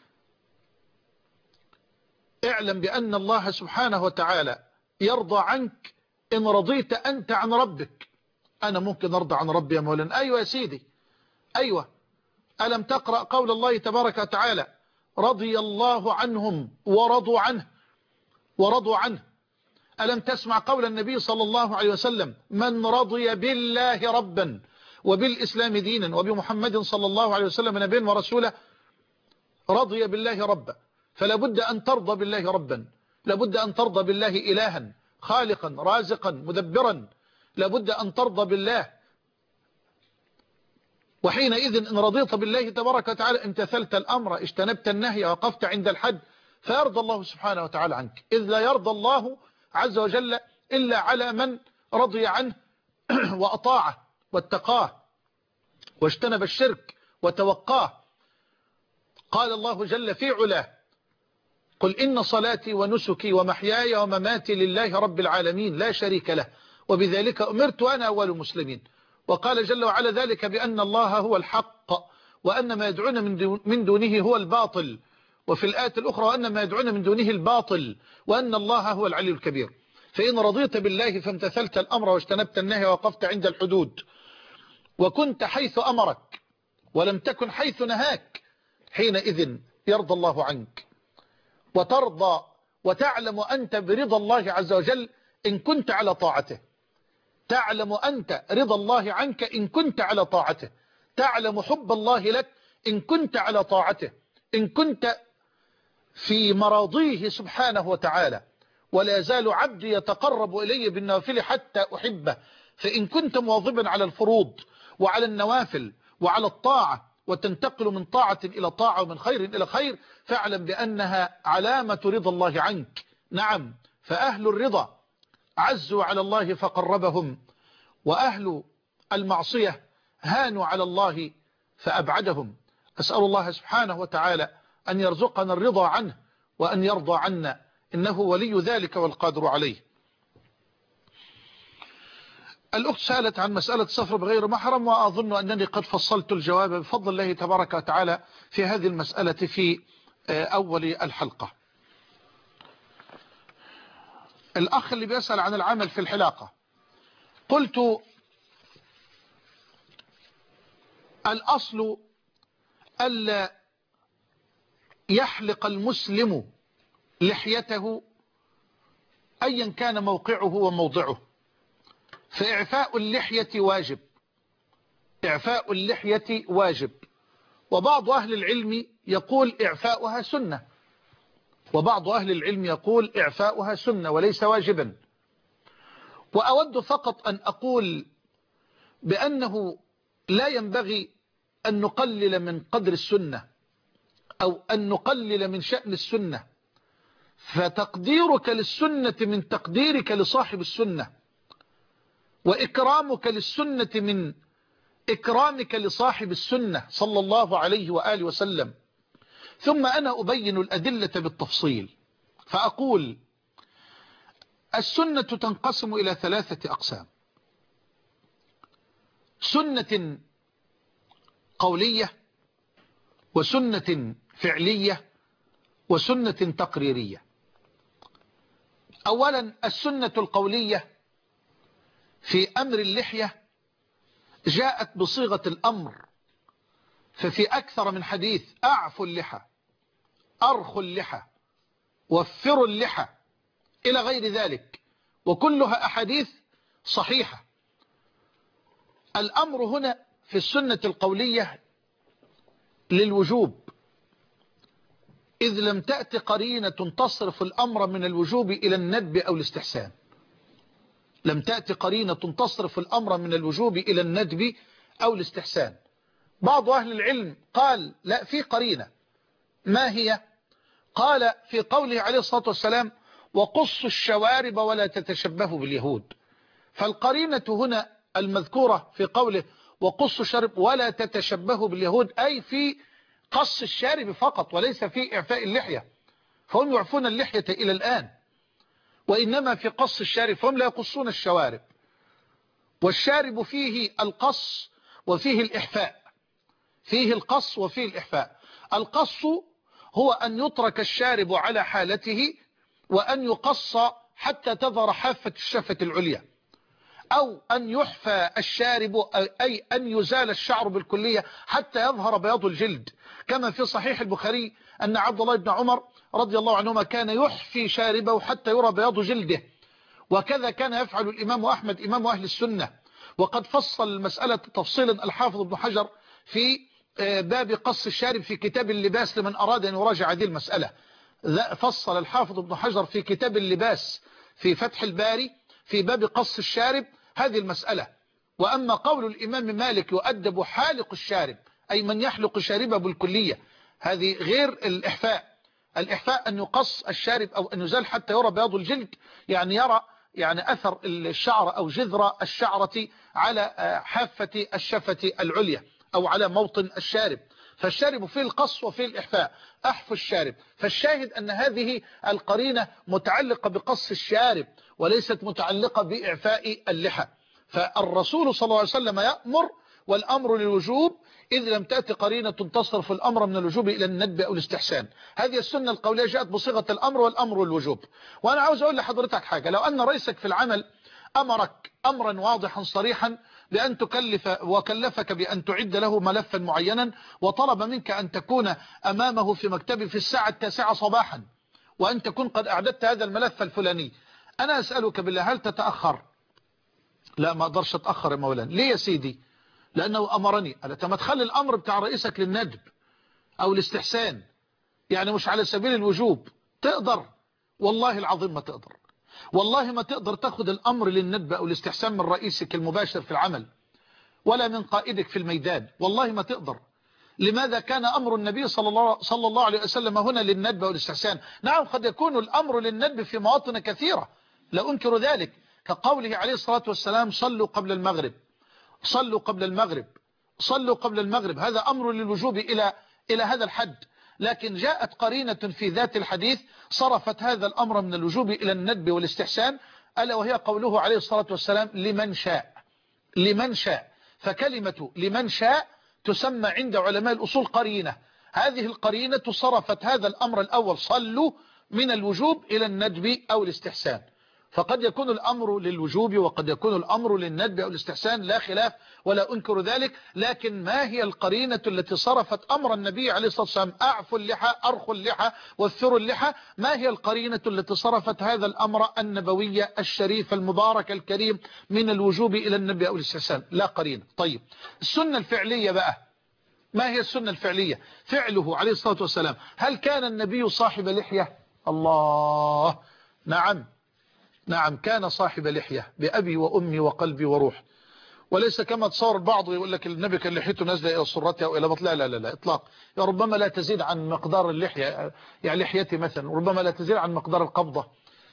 اعلم بأن الله سبحانه وتعالى يرضى عنك إن رضيت أنت عن ربك. أنا ممكن أرضى عن ربي يا مولانا. أيوة يا سيدي، أيوة. ألم تقرأ قول الله تبارك وتعالى رضي الله عنهم ورضوا عنه ورضوا عنه؟ ألم تسمع قول النبي صلى الله عليه وسلم من رضي بالله ربا وبالإسلام دينا وبمحمد صلى الله عليه وسلم نبيا ورسولا؟ رضي بالله ربا، فلا بد أن ترضى بالله ربا، لا بد أن ترضى بالله إلها خالقا رازقا مدبرا، لا بد أن ترضى بالله. وحينئذ إن رضيت بالله تبارك وتعالى امتثلت الأمر اجتنبت النهي وقفت عند الحد فيرضى الله سبحانه وتعالى عنك، إذ لا يرضى الله عز وجل إلا على من رضي عنه وأطاعه واتقاه واجتنب الشرك وتوقاه. قال الله جل في علاه قل إن صلاتي ونسكي ومحياي ومماتي لله رب العالمين لا شريك له وبذلك أمرت وأنا أول المسلمين. وقال جل وعلا ذلك بأن الله هو الحق وأن ما يدعون من دونه هو الباطل، وفي الآية الأخرى وأن ما يدعون من دونه الباطل وأن الله هو العلي الكبير. فإن رضيت بالله فامتثلت الأمر واجتنبت النهي ووقفت عند الحدود وكنت حيث أمرك ولم تكن حيث نهاك، حينئذ يرضى الله عنك وترضى وتعلم أنت برضا الله عز وجل إن كنت على طاعته. تعلم أنت رضا الله عنك إن كنت على طاعته، تعلم حب الله لك إن كنت على طاعته، إن كنت في مراضيه سبحانه وتعالى. ولا يزال عبدي يتقرب إلي بالنوافل حتى أحبه. فإن كنت مواظبا على الفروض وعلى النوافل وعلى الطاعة وتنتقل من طاعة إلى طاعة ومن خير إلى خير فاعلم بأنها علامة رضا الله عنك. نعم، فأهل الرضا عزوا على الله فقربهم، وأهل المعصية هانوا على الله فأبعدهم. أسأل الله سبحانه وتعالى أن يرزقنا الرضا عنه وأن يرضى عنا، إنه ولي ذلك والقادر عليه. الأخت سألت عن مسألة السفر بغير محرم، وأظن أنني قد فصلت الجواب بفضل الله تبارك وتعالى في هذه المسألة في أول الحلقة. الأخ اللي بيسأل عن العمل في الحلاقة، قلت الأصل ألا يحلق المسلم لحيته أيا كان موقعه وموضعه، فإعفاء اللحية واجب، إعفاء اللحية واجب. وبعض أهل العلم يقول إعفاؤها سنة، وبعض أهل العلم يقول إعفاؤها سنة وليس واجبا. وأود فقط أن أقول بأنه لا ينبغي أن نقلل من قدر السنة أو أن نقلل من شأن السنة، فتقديرك للسنة من تقديرك لصاحب السنة، وإكرامك للسنة من إكرامك لصاحب السنة صلى الله عليه وآله وسلم. ثم أنا أبين الأدلة بالتفصيل فأقول السنة تنقسم إلى ثلاثة أقسام: سنة قولية، وسنة فعلية، وسنة تقريرية. أولا السنة القولية في أمر اللحية جاءت بصيغة الأمر، ففي أكثر من حديث: أعفوا اللحى، أرخوا اللحى، وفروا اللحى، إلى غير ذلك، وكلها أحاديث صحيحة. الأمر هنا في السنة القولية للوجوب، إذ لم تأتي قرينة تصرف الأمر من الوجوب إلى الندب أو الاستحسان. لم تأتي قرينة تصرف الأمر من الوجوب إلى الندب أو الاستحسان. بعض أهل العلم قال لا، في قرينة. ما هي؟ قال في قوله عليه الصلاة والسلام: وقصوا الشوارب ولا تتشبهوا باليهود. فالقرينة هنا المذكورة في قوله وقصوا الشارب ولا تتشبهوا باليهود، أي في قص الشارب فقط وليس في إعفاء اللحية. فهم يعفون اللحية إلى الآن، وإنما في قص الشارب فهم لا يقصون الشوارب، والشارب فيه القص وفيه الإحفاء، فيه القص وفيه الإحفاء. القص هو أن يترك الشارب على حالته وأن يقص حتى تظهر حافة الشفة العليا، أو أن يحفى الشارب أي أن يزال الشعر بالكلية حتى يظهر بياض الجلد، كما في صحيح البخاري أن عبد الله بن عمر رضي الله عنهما كان يحفي شاربه حتى يرى بياض جلده، وكذا كان يفعل الإمام أحمد إمام أهل السنة. وقد فصل المسألة تفصيلا الحافظ ابن حجر في باب قص الشارب في كتاب اللباس لمن أراد أن يراجع هذه المسألة. فصل الحافظ ابن حجر في كتاب اللباس في فتح الباري في باب قص الشارب هذه المسألة. وأما قول الإمام مالك يؤدب حالق الشارب أي من يحلق شاربه بالكلية، هذه غير الإحفاء. الإحفاء أن يقص الشارب أو أن يزال حتى يرى بياض الجلد، يعني يرى يعني أثر الشعر أو جذر الشعرة على حافة الشفة العليا أو على موطن الشارب. فالشارب فيه القص وفيه الإحفاء، أحف الشارب. فالشاهد أن هذه القرينة متعلقة بقص الشارب وليست متعلقة بإعفاء اللحى. فالرسول صلى الله عليه وسلم يأمر، والأمر للوجوب إذ لم تأتي قرينة تصرف الأمر من الوجوب إلى الندب أو الاستحسان. هذه السنة القولية جاءت بصيغة الأمر، والأمر الوجوب. وأنا عاوز أقول لحضرتك حاجة، لو أن رئيسك في العمل أمرك أمرا واضحا صريحا بأن تكلف وكلفك بأن تعد له ملفا معينا، وطلب منك أن تكون أمامه في مكتبه في الساعة التاسعة صباحا وأن تكون قد أعددت هذا الملف الفلاني، أنا أسألك بالله هل تتأخر؟ لا، ما أقدرش أتأخر يا مولانا. ليه يا سيدي؟ لأنه أمرني. قالت ما تخلي الأمر بتاع رئيسك للندب أو الاستحسان، يعني مش على سبيل الوجوب. تقدر؟ والله العظيم ما تقدر، والله ما تقدر تاخد الأمر للندب أو الاستحسان من رئيسك المباشر في العمل ولا من قائدك في الميدان، والله ما تقدر. لماذا كان أمر النبي صلى الله, صلى الله عليه وسلم هنا للندب أو الاستحسان؟ نعم قد يكون الأمر للندب في مواطن كثيرة لا أنكر ذلك، كقوله عليه الصلاة والسلام صلوا قبل المغرب، صلوا قبل المغرب، صلوا قبل المغرب. هذا أمر للوجوب إلى إلى هذا الحد. لكن جاءت قرينة في ذات الحديث صرفت هذا الأمر من الوجوب إلى الندب والاستحسان، ألا وهي قوله عليه الصلاة والسلام لمن شاء، لمن شاء. فكلمة لمن شاء تسمى عند علماء الأصول قرينة. هذه القرينة صرفت هذا الأمر الأول صلوا من الوجوب إلى الندب أو الاستحسان. فقد يكون الأمر للوجوب وقد يكون الأمر للندب أو الاستحسان، لا خلاف ولا أنكر ذلك. لكن ما هي القرينة التي صرفت أمر النبي عليه الصلاة والسلام أعفوا اللحى، أرخوا اللحى، وثروا اللحى؟ ما هي القرينة التي صرفت هذا الأمر النبوي الشريف المبارك الكريم من الوجوب إلى الندب أو الاستحسان؟ لا قرينة. طيب السنة الفعلية بقى، ما هي السنة الفعلية؟ فعله عليه الصلاة والسلام. هل كان النبي صاحب لحية؟ الله، نعم نعم كان صاحب لحية بأبي وأمي وقلبي وروح. وليس كما تصور البعض يقول لك النبي كان لحيته نازله إلى سرتها أو إلى بطنها، لا لا لا إطلاق. ربما لا تزيد عن مقدار اللحية، يعني لحيتي مثلا ربما لا تزيد عن مقدار القبضة.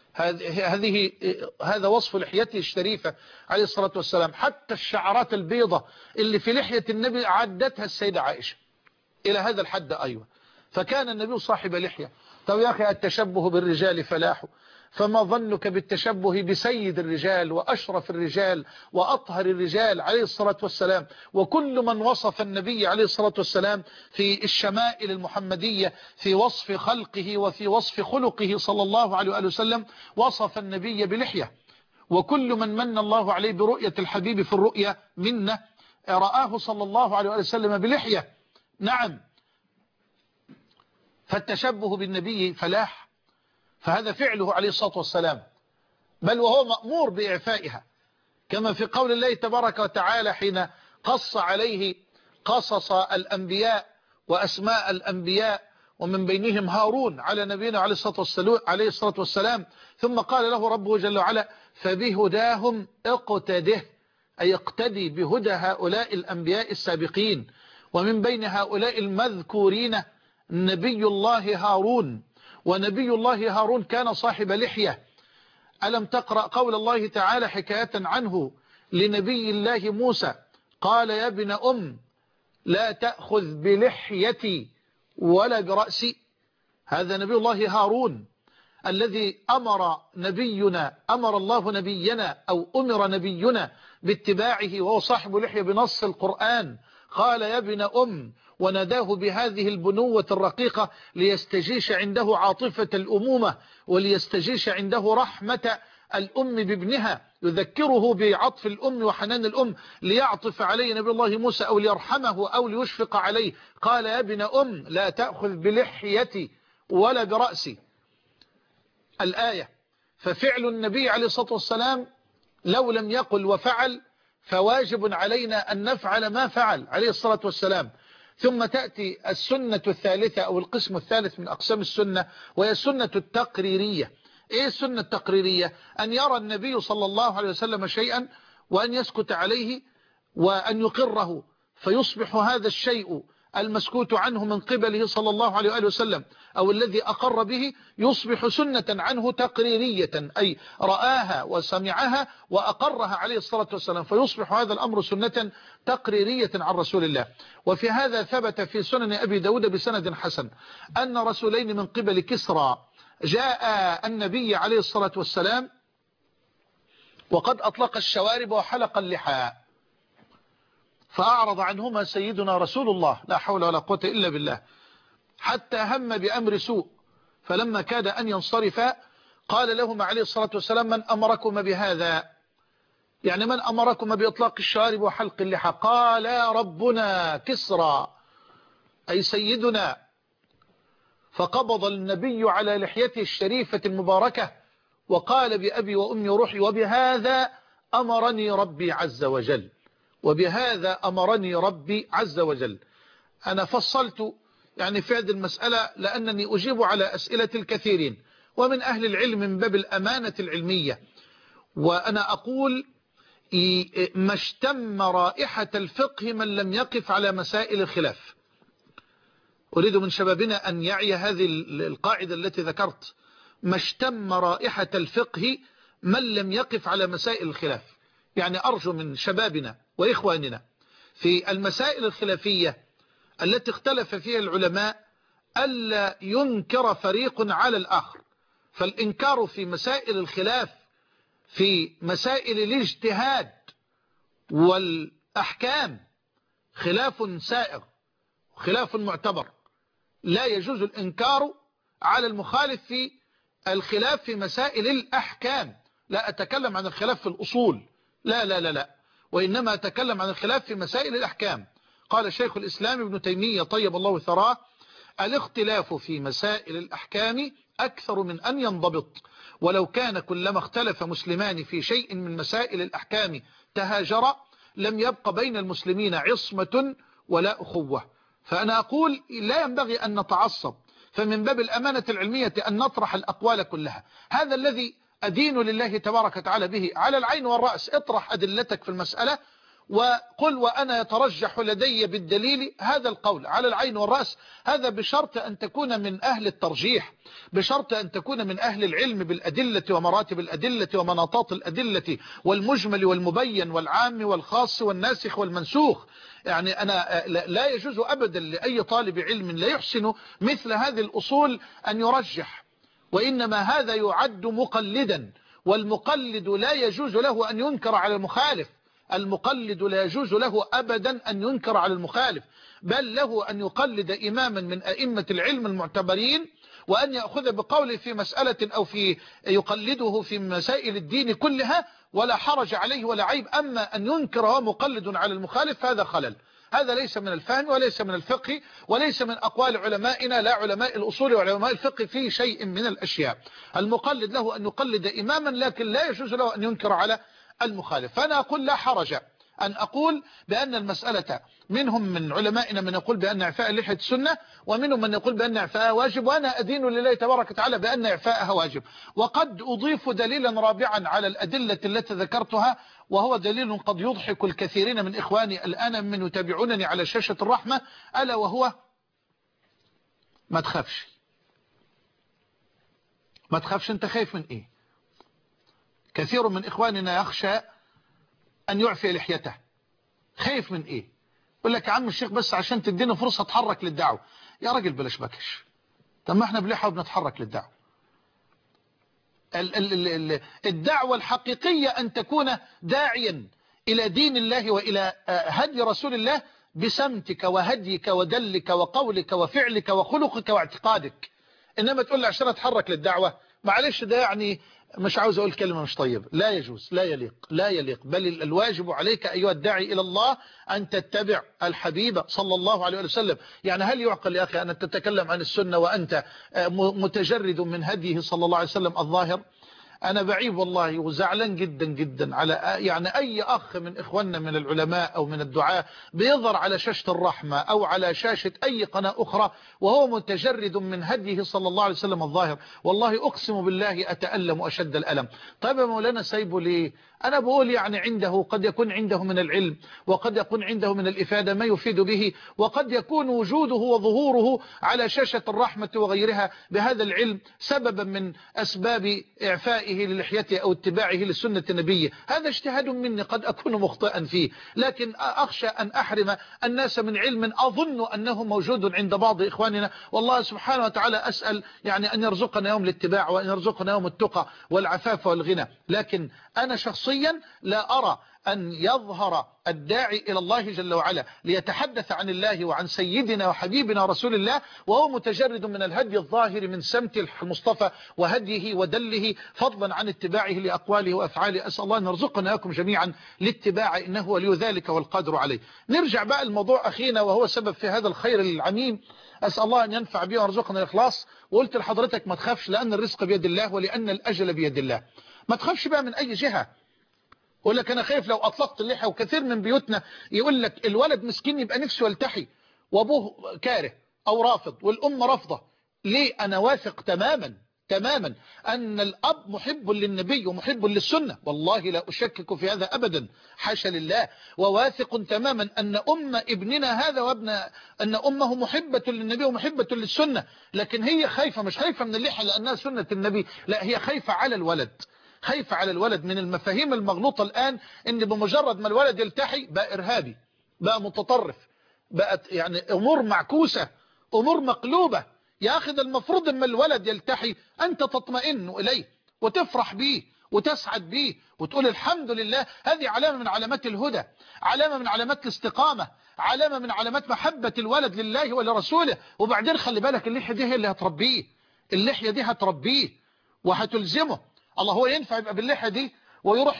هذه هذا وصف لحيته الشريفة عليه الصلاة والسلام. حتى الشعرات البيضة اللي في لحية النبي عدتها السيدة عائشة إلى هذا الحد. أيوة، فكان النبي صاحب لحية. طب يا أخي التشبه بالرجال فلاح، فما ظنك بالتشبه بسيد الرجال وأشرف الرجال وأطهر الرجال عليه الصلاة والسلام. وكل من وصف النبي عليه الصلاة والسلام في الشمائل المحمدية في وصف خلقه وفي وصف خلقه صلى الله عليه وآله وسلم وصف النبي بلحية. وكل من من الله عليه برؤية الحبيب في الرؤية منه رآه صلى الله عليه وآله وسلم بلحية. نعم، فالتشبه بالنبي فلاح، فهذا فعله عليه الصلاة والسلام، بل وهو مأمور بإعفائها، كما في قول الله تبارك وتعالى حين قص عليه قصص الأنبياء وأسماء الأنبياء ومن بينهم هارون على نبينا عليه الصلاة والسلام، ثم قال له ربه جل وعلا فبهداهم اقتده، أي اقتدي بهدى هؤلاء الأنبياء السابقين. ومن بين هؤلاء المذكورين نبي الله هارون، ونبي الله هارون كان صاحب لحية. ألم تقرأ قول الله تعالى حكاية عنه لنبي الله موسى قال يا ابن أم لا تأخذ بلحيتي ولا برأسي؟ هذا نبي الله هارون الذي أمر نبينا أمر الله نبينا أو أمر نبينا باتباعه، وهو صاحب لحية بنص القرآن. قال يا ابن أم، وناداه بهذه البنوة الرقيقة ليستجيش عنده عاطفة الأمومة وليستجيش عنده رحمة الأم بابنها، يذكره بعطف الأم وحنان الأم، ليعطف عليه نبي الله موسى أو ليرحمه أو ليشفق عليه. قال يا ابن أم لا تأخذ بلحيتي ولا برأسي. الآية. ففعل النبي عليه الصلاة والسلام لو لم يقل وفعل فواجب علينا أن نفعل ما فعل عليه الصلاة والسلام. ثم تأتي السنة الثالثة أو القسم الثالث من أقسام السنة، وهي السنة التقريرية. إيه السنة التقريرية؟ أن يرى النبي صلى الله عليه وسلم شيئا وأن يسكت عليه وأن يقره، فيصبح هذا الشيء المسكوت عنه من قبله صلى الله عليه وآله وسلم أو الذي أقر به يصبح سنة عنه تقريرية، أي رآها وسمعها وأقرها عليه الصلاة والسلام، فيصبح هذا الأمر سنة تقريرية عن رسول الله. وفي هذا ثبت في سنن أبي داود بسند حسن أن رسولين من قبل كسرى جاء النبي عليه الصلاة والسلام وقد أطلق الشوارب وحلق اللحى، فأعرض عنهما سيدنا رسول الله لا حول ولا قوة إلا بالله، حتى هم بأمر سوء، فلما كاد أن ينصرفا قال لهما عليه الصلاة والسلام من أمركم بهذا؟ يعني من أمركم بإطلاق الشوارب وحلق اللحى؟ قال ربنا كسرى أي سيدنا. فقبض النبي على لحيته الشريفة المباركة وقال بأبي وأمي روحي وبهذا أمرني ربي عز وجل، وبهذا أمرني ربي عز وجل. أنا فصلت يعني في هذه المسألة لأنني أجيب على أسئلة الكثيرين ومن أهل العلم من باب الأمانة العلمية، وأنا أقول ما اشتم رائحة الفقه من لم يقف على مسائل الخلاف. أريد من شبابنا أن يعي هذه القاعدة التي ذكرت، ما اشتم رائحة الفقه من لم يقف على مسائل الخلاف. يعني أرجو من شبابنا وإخواننا في المسائل الخلافية التي اختلف فيها العلماء ألا ينكر فريق على الآخر، فالإنكار في مسائل الخلاف في مسائل الاجتهاد والأحكام خلاف سائغ خلاف معتبر، لا يجوز الإنكار على المخالف في الخلاف في مسائل الأحكام. لا أتكلم عن الخلاف في الأصول، لا لا لا لا وإنما أتكلم عن الخلاف في مسائل الأحكام. قال شيخ الإسلام ابن تيمية طيب الله ثراه الاختلاف في مسائل الأحكام أكثر من أن ينضبط، ولو كان كلما اختلف مسلمان في شيء من مسائل الأحكام تهاجر لم يبق بين المسلمين عصمة ولا أخوة. فأنا أقول لا ينبغي أن نتعصب، فمن باب الأمانة العلمية أن نطرح الأقوال كلها. هذا الذي أدين لله تبارك وتعالى به على العين والرأس. اطرح أدلتك في المسألة وقل وأنا يترجح لدي بالدليل هذا القول على العين والرأس، هذا بشرط أن تكون من أهل الترجيح، بشرط أن تكون من أهل العلم بالأدلة ومراتب الأدلة ومناطات الأدلة والمجمل والمبين والعام والخاص والناسخ والمنسوخ. يعني أنا لا يجوز أبدا لأي طالب علم لا يحسن مثل هذه الأصول أن يرجح، وإنما هذا يعد مقلدا، والمقلد لا يجوز له أن ينكر على المخالف، المقلد لا يجوز له أبدا أن ينكر على المخالف، بل له أن يقلد إماما من أئمة العلم المعتبرين وأن يأخذ بقوله في مسألة أو في يقلده في مسائل الدين كلها ولا حرج عليه ولا عيب. أما أن ينكر هو مقلد على المخالف هذا خلل، هذا ليس من الفهم وليس من الفقه وليس من أقوال علمائنا لا علماء الأصول وعلماء الفقه في شيء من الأشياء. المقلد له أن يقلد إماما لكن لا يجوز له أن ينكر على المخالف. فأنا أقول لا حرج أن أقول بأن المسألة منهم من علمائنا من يقول بأن إعفاء اللحية سنة، ومنهم من يقول بأن إعفاءها واجب، وأنا أدين لله تبارك وتعالى بأن إعفاءها واجب. وقد أضيف دليلا رابعا على الأدلة التي ذكرتها، وهو دليل قد يضحك الكثيرين من إخواني الآن من يتابعونني على شاشة الرحمة، ألا وهو ما تخافش. ما تخافش، أنت خايف من إيه؟ كثير من إخواننا يخشى أن يعفي لحيته، خايف من إيه؟ يقول لك يا عم الشيخ بس عشان تدينا فرصة اتحرك للدعوة. يا راجل بلاش بكش، طب ما احنا بلحى وبنتحرك للدعوة. الدعوة الحقيقية أن تكون داعيا إلى دين الله وإلى هدي رسول الله بسمتك وهديك ودلك وقولك وفعلك وخلقك واعتقادك. إنما تقول لي عشان أتحرك للدعوة، معلش ده يعني مش عاوز أقول كلمة مش طيبة، لا يجوز، لا يليق، لا يليق. بل الواجب عليك أيها الداعي إلى الله أن تتبع الحبيب صلى الله عليه وسلم. يعني هل يعقل يا أخي أن تتكلم عن السنة وأنت متجرد من هديه صلى الله عليه وسلم الظاهر؟ أنا بعيب والله وزعلان جدا جدا على يعني أي أخ من إخواننا من العلماء أو من الدعاة بيظهر على شاشة الرحمة أو على شاشة أي قناة أخرى وهو متجرد من هديه صلى الله عليه وسلم الظاهر. والله أقسم بالله أتألم أشد الألم. طيب يا مولانا سايبه ليه؟ أنا بقول يعني عنده قد يكون عنده من العلم وقد يكون عنده من الإفادة ما يفيد به، وقد يكون وجوده وظهوره على شاشة الرحمة وغيرها بهذا العلم سببا من أسباب إعفائه للحيته أو اتباعه للسنة النبية. هذا اجتهاد مني قد أكون مخطئا فيه، لكن أخشى أن أحرم الناس من علم أظن أنه موجود عند بعض إخواننا. والله سبحانه وتعالى أسأل يعني أن يرزقنا يوم الاتباع وأن يرزقنا يوم التقى والعفاف والغنى. لكن أنا شخصيا لا أرى أن يظهر الداعي إلى الله جل وعلا ليتحدث عن الله وعن سيدنا وحبيبنا رسول الله وهو متجرد من الهدي الظاهر من سمت المصطفى وهديه ودله، فضلا عن اتباعه لأقواله وأفعاله. أسأل الله أن يرزقنا لكم جميعا لاتباع إنه ولي ذلك والقادر عليه. نرجع بقى الموضوع أخينا وهو سبب في هذا الخير العميم. أسأل الله أن ينفع به ويرزقنا الإخلاص. وقلت لحضرتك ما تخافش، لأن الرزق بيد الله ولأن الأجل بيد الله. ما تخافش بقى من أي جهة. يقول لك أنا خايف لو أطلقت اللحى، وكثير من بيوتنا يقول لك الولد مسكين يبقى نفسه يلتحي وأبوه كاره أو رافض والأم رافضة. ليه؟ أنا واثق تماما تماما أن الأب محب للنبي ومحب للسنة، والله لا أشكك في هذا أبدا، حاشا لله. وواثق تماما أن أم ابننا هذا وابن أن أمه محبة للنبي ومحبة للسنة، لكن هي خايفة، مش خايفة من اللحى لأنها سنة النبي، لا هي خايفة على الولد، خايفة على الولد من المفاهيم المغلوطة الآن ان بمجرد ما الولد يلتحي بقى إرهابي، بقى متطرف، بقت يعني أمور معكوسة، أمور مقلوبة. يا أخي ده المفروض اما الولد يلتحي أنت تطمئن إليه وتفرح به وتسعد به وتقول الحمد لله. هذه علامة من علامات الهدى، علامة من علامات الاستقامة، علامة من علامات محبة الولد لله ولرسوله. وبعدين خلي بالك اللحية دي هي اللي هتربيه، اللحية دي هتربيه وهتلزمه. الله هو ينفع يبقى باللحية دي ويروح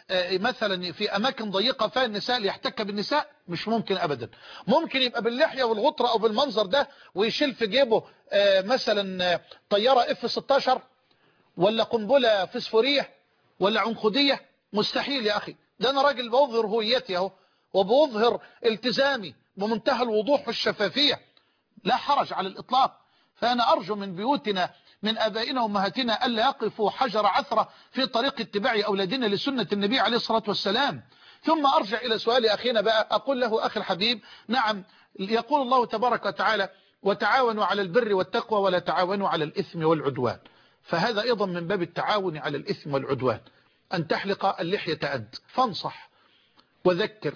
مثلا في أماكن ضيقة فيها النساء ليحتك بالنساء؟ مش ممكن أبدا. ممكن يبقى باللحية والغطرة أو بالمنظر ده ويشيل في جيبه مثلا طيارة اف ستاشر ولا قنبلة فسفورية ولا عنقودية؟ مستحيل يا أخي. ده أنا راجل بظهر هويتي اهو وبظهر التزامي بمنتهى الوضوح والشفافية، لا حرج على الإطلاق. فأنا أرجو من بيوتنا من أبائنا وأمهاتنا ألا يقفوا حجر عثرة في طريق اتباع أولادنا لسنة النبي عليه الصلاة والسلام. ثم أرجع إلى سؤال أخينا بقى، أقول له أخي الحبيب نعم، يقول الله تبارك وتعالى وتعاونوا على البر والتقوى ولا تعاونوا على الإثم والعدوان. فهذا أيضا من باب التعاون على الإثم والعدوان، أن تحلق اللحية أد، فانصح وذكر.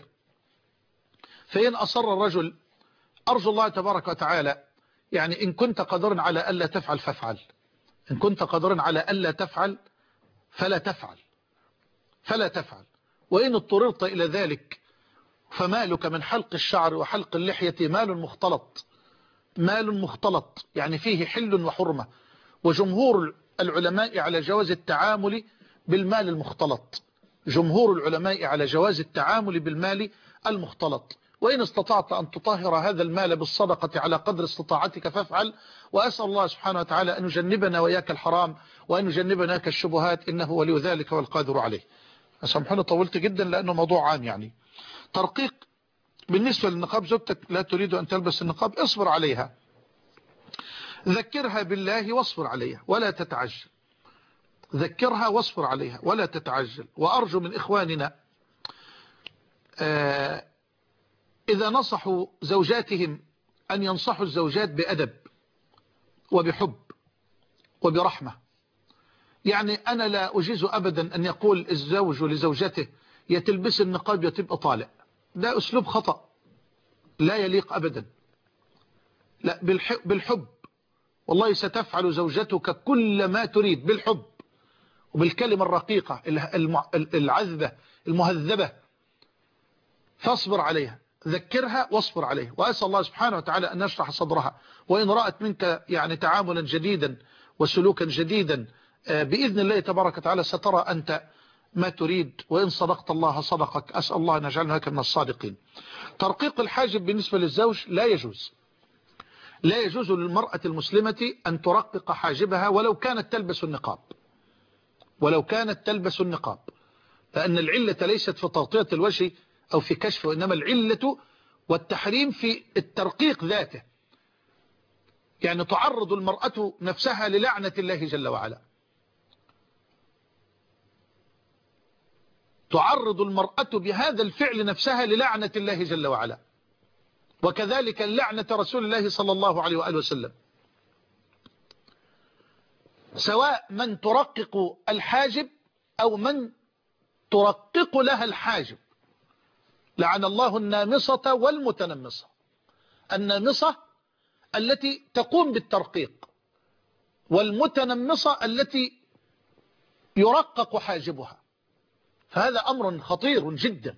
فإن أصر الرجل أرجو الله تبارك وتعالى يعني إن كنت قادرا على ألا تفعل فافعل، إن كنت قادرا على ألا تفعل فلا تفعل فلا تفعل. وإن اضطررت إلى ذلك فمالك من حلق الشعر وحلق اللحية مال مختلط، مال مختلط يعني فيه حل وحرمة. وجمهور العلماء على جواز التعامل بالمال المختلط، جمهور العلماء على جواز التعامل بالمال المختلط. وإن استطعت أن تطهر هذا المال بالصدقة على قدر استطاعتك فافعل. وأسأل الله سبحانه وتعالى أن يجنبنا وإياك الحرام وأن يجنبنا وإياك الشبهات إنه ولي ذلك والقادر عليه. أسامحوني طولت جدا لأنه موضوع عام. يعني ترقيق بالنسبة للنقاب، زوجتك لا تريد أن تلبس النقاب، اصبر عليها، ذكرها بالله واصبر عليها ولا تتعجل، ذكرها واصبر عليها ولا تتعجل. وأرجو من إخواننا آه إذا نصحوا زوجاتهم أن ينصحوا الزوجات بأدب وبحب وبرحمة. يعني أنا لا أجيز أبدا أن يقول الزوج لزوجته يا تلبس النقاب يا تبقى طالع، ده أسلوب خطأ لا يليق أبدا. لا، بالحب والله ستفعل زوجتك كل ما تريد بالحب وبالكلمة الرقيقة العذبة المهذبة، فاصبر عليها، ذكرها واصبر عليها. وأسأل الله سبحانه وتعالى أن يشرح صدرها، وإن رأت منك يعني تعاملا جديدا وسلوكا جديدا بإذن الله تبارك وتعالى سترى أنت ما تريد، وإن صدقت الله صدقك. أسأل الله أن يجعلنا هكذا من الصادقين. ترقيق الحاجب بالنسبة للزوج لا يجوز، لا يجوز للمرأة المسلمة أن ترقق حاجبها ولو كانت تلبس النقاب، ولو كانت تلبس النقاب، لأن العلة ليست في تغطية الوجه أو في كشفه، وإنما العلة والتحريم في الترقيق ذاته. يعني تعرض المرأة نفسها للعنة الله جل وعلا، تعرض المرأة بهذا الفعل نفسها للعنة الله جل وعلا، وكذلك لعنة رسول الله صلى الله عليه وآله وسلم. سواء من ترقق الحاجب أو من ترقق لها الحاجب، لعن الله النامصة والمتنمصة. النامصة التي تقوم بالترقيق، والمتنمصة التي يرقق حاجبها، فهذا أمر خطير جدا.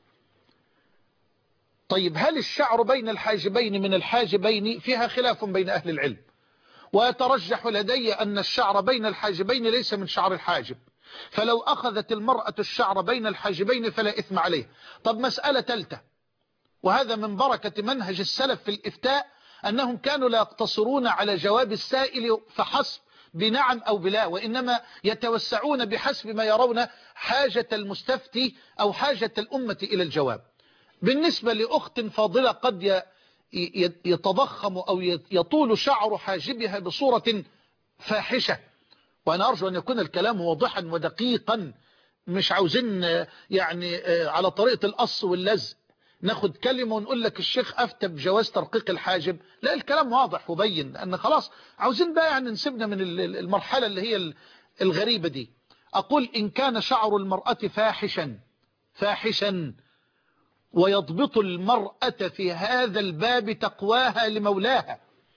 طيب، هل الشعر بين الحاجبين من الحاجبين؟ فيها خلاف بين أهل العلم، ويترجح لدي أن الشعر بين الحاجبين ليس من شعر الحاجب، فلو أخذت المرأة الشعر بين الحاجبين فلا إثم عليه. طب مسألة ثالثة، وهذا من بركة منهج السلف في الإفتاء، أنهم كانوا لا يقتصرون على جواب السائل فحسب بنعم أو بلا، وإنما يتوسعون بحسب ما يرون حاجة المستفتي أو حاجة الأمة إلى الجواب. بالنسبة لأخت فاضلة قد يتضخم أو يطول شعر حاجبها بصورة فاحشة، وأنا أرجو أن يكون الكلام واضحا ودقيقا، مش عاوزين يعني على طريقة القص واللزق ناخد كلمة ونقول لك الشيخ أفتى بجواز ترقيق الحاجب. لا، الكلام واضح وبين، أن خلاص عاوزين بقى يعني نسيبنا من المرحلة اللي هي الغريبة دي. أقول إن كان شعر المرأة فاحشا فاحشا ويضبط المرأة في هذا الباب تقواها لمولاها،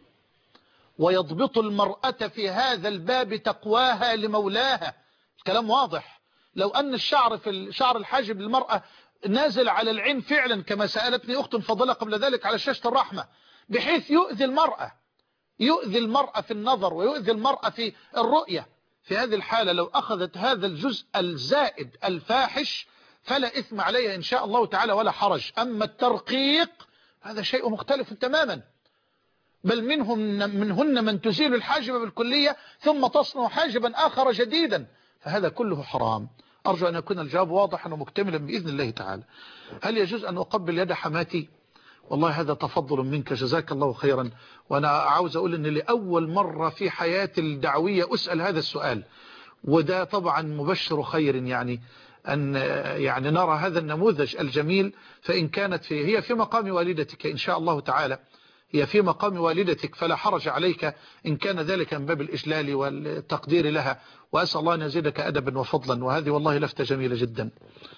ويضبط المرأة في هذا الباب تقواها لمولاها، الكلام واضح. لو أن الشعر في شعر الحاجب للمرأة نازل على العين فعلا كما سألتني أخت فضلة قبل ذلك على شاشة الرحمة، بحيث يؤذي المرأة، يؤذي المرأة في النظر ويؤذي المرأة في الرؤية، في هذه الحالة لو أخذت هذا الجزء الزائد الفاحش فلا إثم عليها إن شاء الله تعالى ولا حرج. أما الترقيق هذا شيء مختلف تماما، بل منهم منهن من تزيل الحاجب بالكلية ثم تصنع حاجبا آخر جديدا، فهذا كله حرام. أرجو أن يكون الجواب واضحا ومكتملا بإذن الله تعالى. هل يجوز أن أقبل يد حماتي؟ والله هذا تفضل منك، جزاك الله خيرا. وأنا عاوز أقول أن لأول مرة في حياتي الدعوية أسأل هذا السؤال، وده طبعا مبشر خير، يعني أن يعني نرى هذا النموذج الجميل. فإن كانت في هي في مقام والدتك إن شاء الله تعالى، هي في مقام والدتك، فلا حرج عليك إن كان ذلك من باب الإجلال والتقدير لها، وأسأل الله أن يزيدك أدبا وفضلا. وهذه والله لفتة جميلة جدا،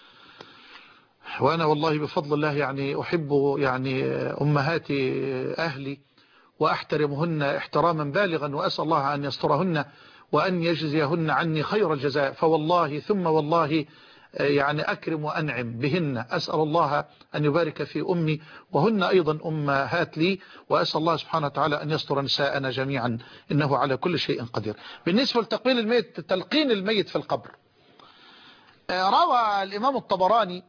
وأنا والله بفضل الله يعني أحب يعني أمهات أهلي وأحترمهن احتراما بالغا، وأسأل الله أن يسترهن وأن يجزيهن عني خير الجزاء. فوالله ثم والله يعني أكرم وأنعم بهن. أسأل الله أن يبارك في أمي، وهن أيضا أمهات لي، وأسأل الله سبحانه وتعالى أن يستر نساءنا جميعا، إنه على كل شيء قدير. بالنسبة لتلقين الميت تلقين الميت في القبر، روى الإمام الطبراني،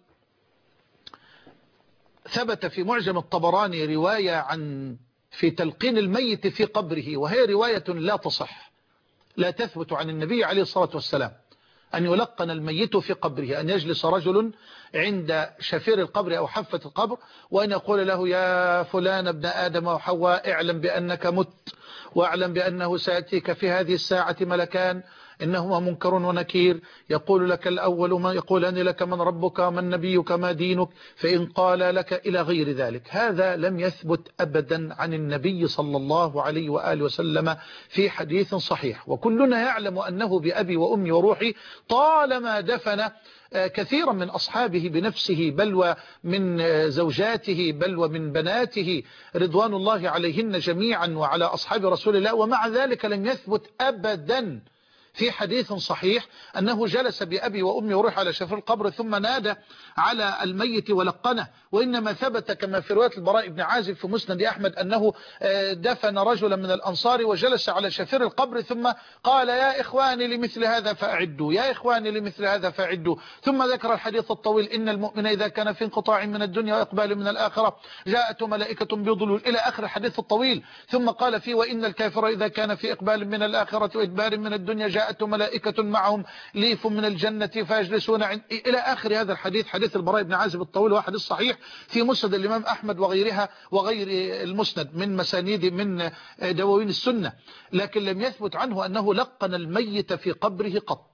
ثبت في معجم الطبراني رواية عن في تلقين الميت في قبره، وهي رواية لا تصح، لا تثبت عن النبي عليه الصلاة والسلام أن يلقن الميت في قبره، أن يجلس رجل عند شفير القبر أو حافة القبر وأن يقول له يا فلان ابن آدم وحواء اعلم بأنك مت، واعلم بأنه سيأتيك في هذه الساعة ملكان إنهما منكر ونكير، يقول لك الأول ما يقولان لك من ربك من نبيك ما دينك، فإن قال لك إلى غير ذلك. هذا لم يثبت أبدا عن النبي صلى الله عليه وآله وسلم في حديث صحيح، وكلنا يعلم أنه بأبي وأمي وروحي طالما دفن كثيرا من أصحابه بنفسه، بل ومن زوجاته، بل ومن بناته رضوان الله عليهن جميعا وعلى أصحاب رسول الله، ومع ذلك لم يثبت أبدا في حديث صحيح أنه جلس بأبي وأمي وروح على شفير القبر ثم نادى على الميت ولقنه، وإنما ثبت كما في رواية البراء بن عازب في مسند أحمد أنه دفن رجلا من الأنصار وجلس على شفير القبر ثم قال يا إخواني لمثل هذا فأعدوا، يا إخواني لمثل هذا فأعدوا، ثم ذكر الحديث الطويل إن المؤمن إذا كان في انقطاع من الدنيا وإقبال من الآخرة جاءت ملائكة بظلول إلى آخر الحديث الطويل، ثم قال فيه وإن الكافر إذا كان في إقبال من الآخرة وإدبار من الدنيا جاءت ملائكة معهم ليف من الجنة فيجلسون عند إلى آخر هذا الحديث، حديث البراء بن عازب الطويل واحد الصحيح في مسند الإمام أحمد وغيرها وغير المسند من مسانيد من دواوين السنة، لكن لم يثبت عنه أنه لقن الميت في قبره قط.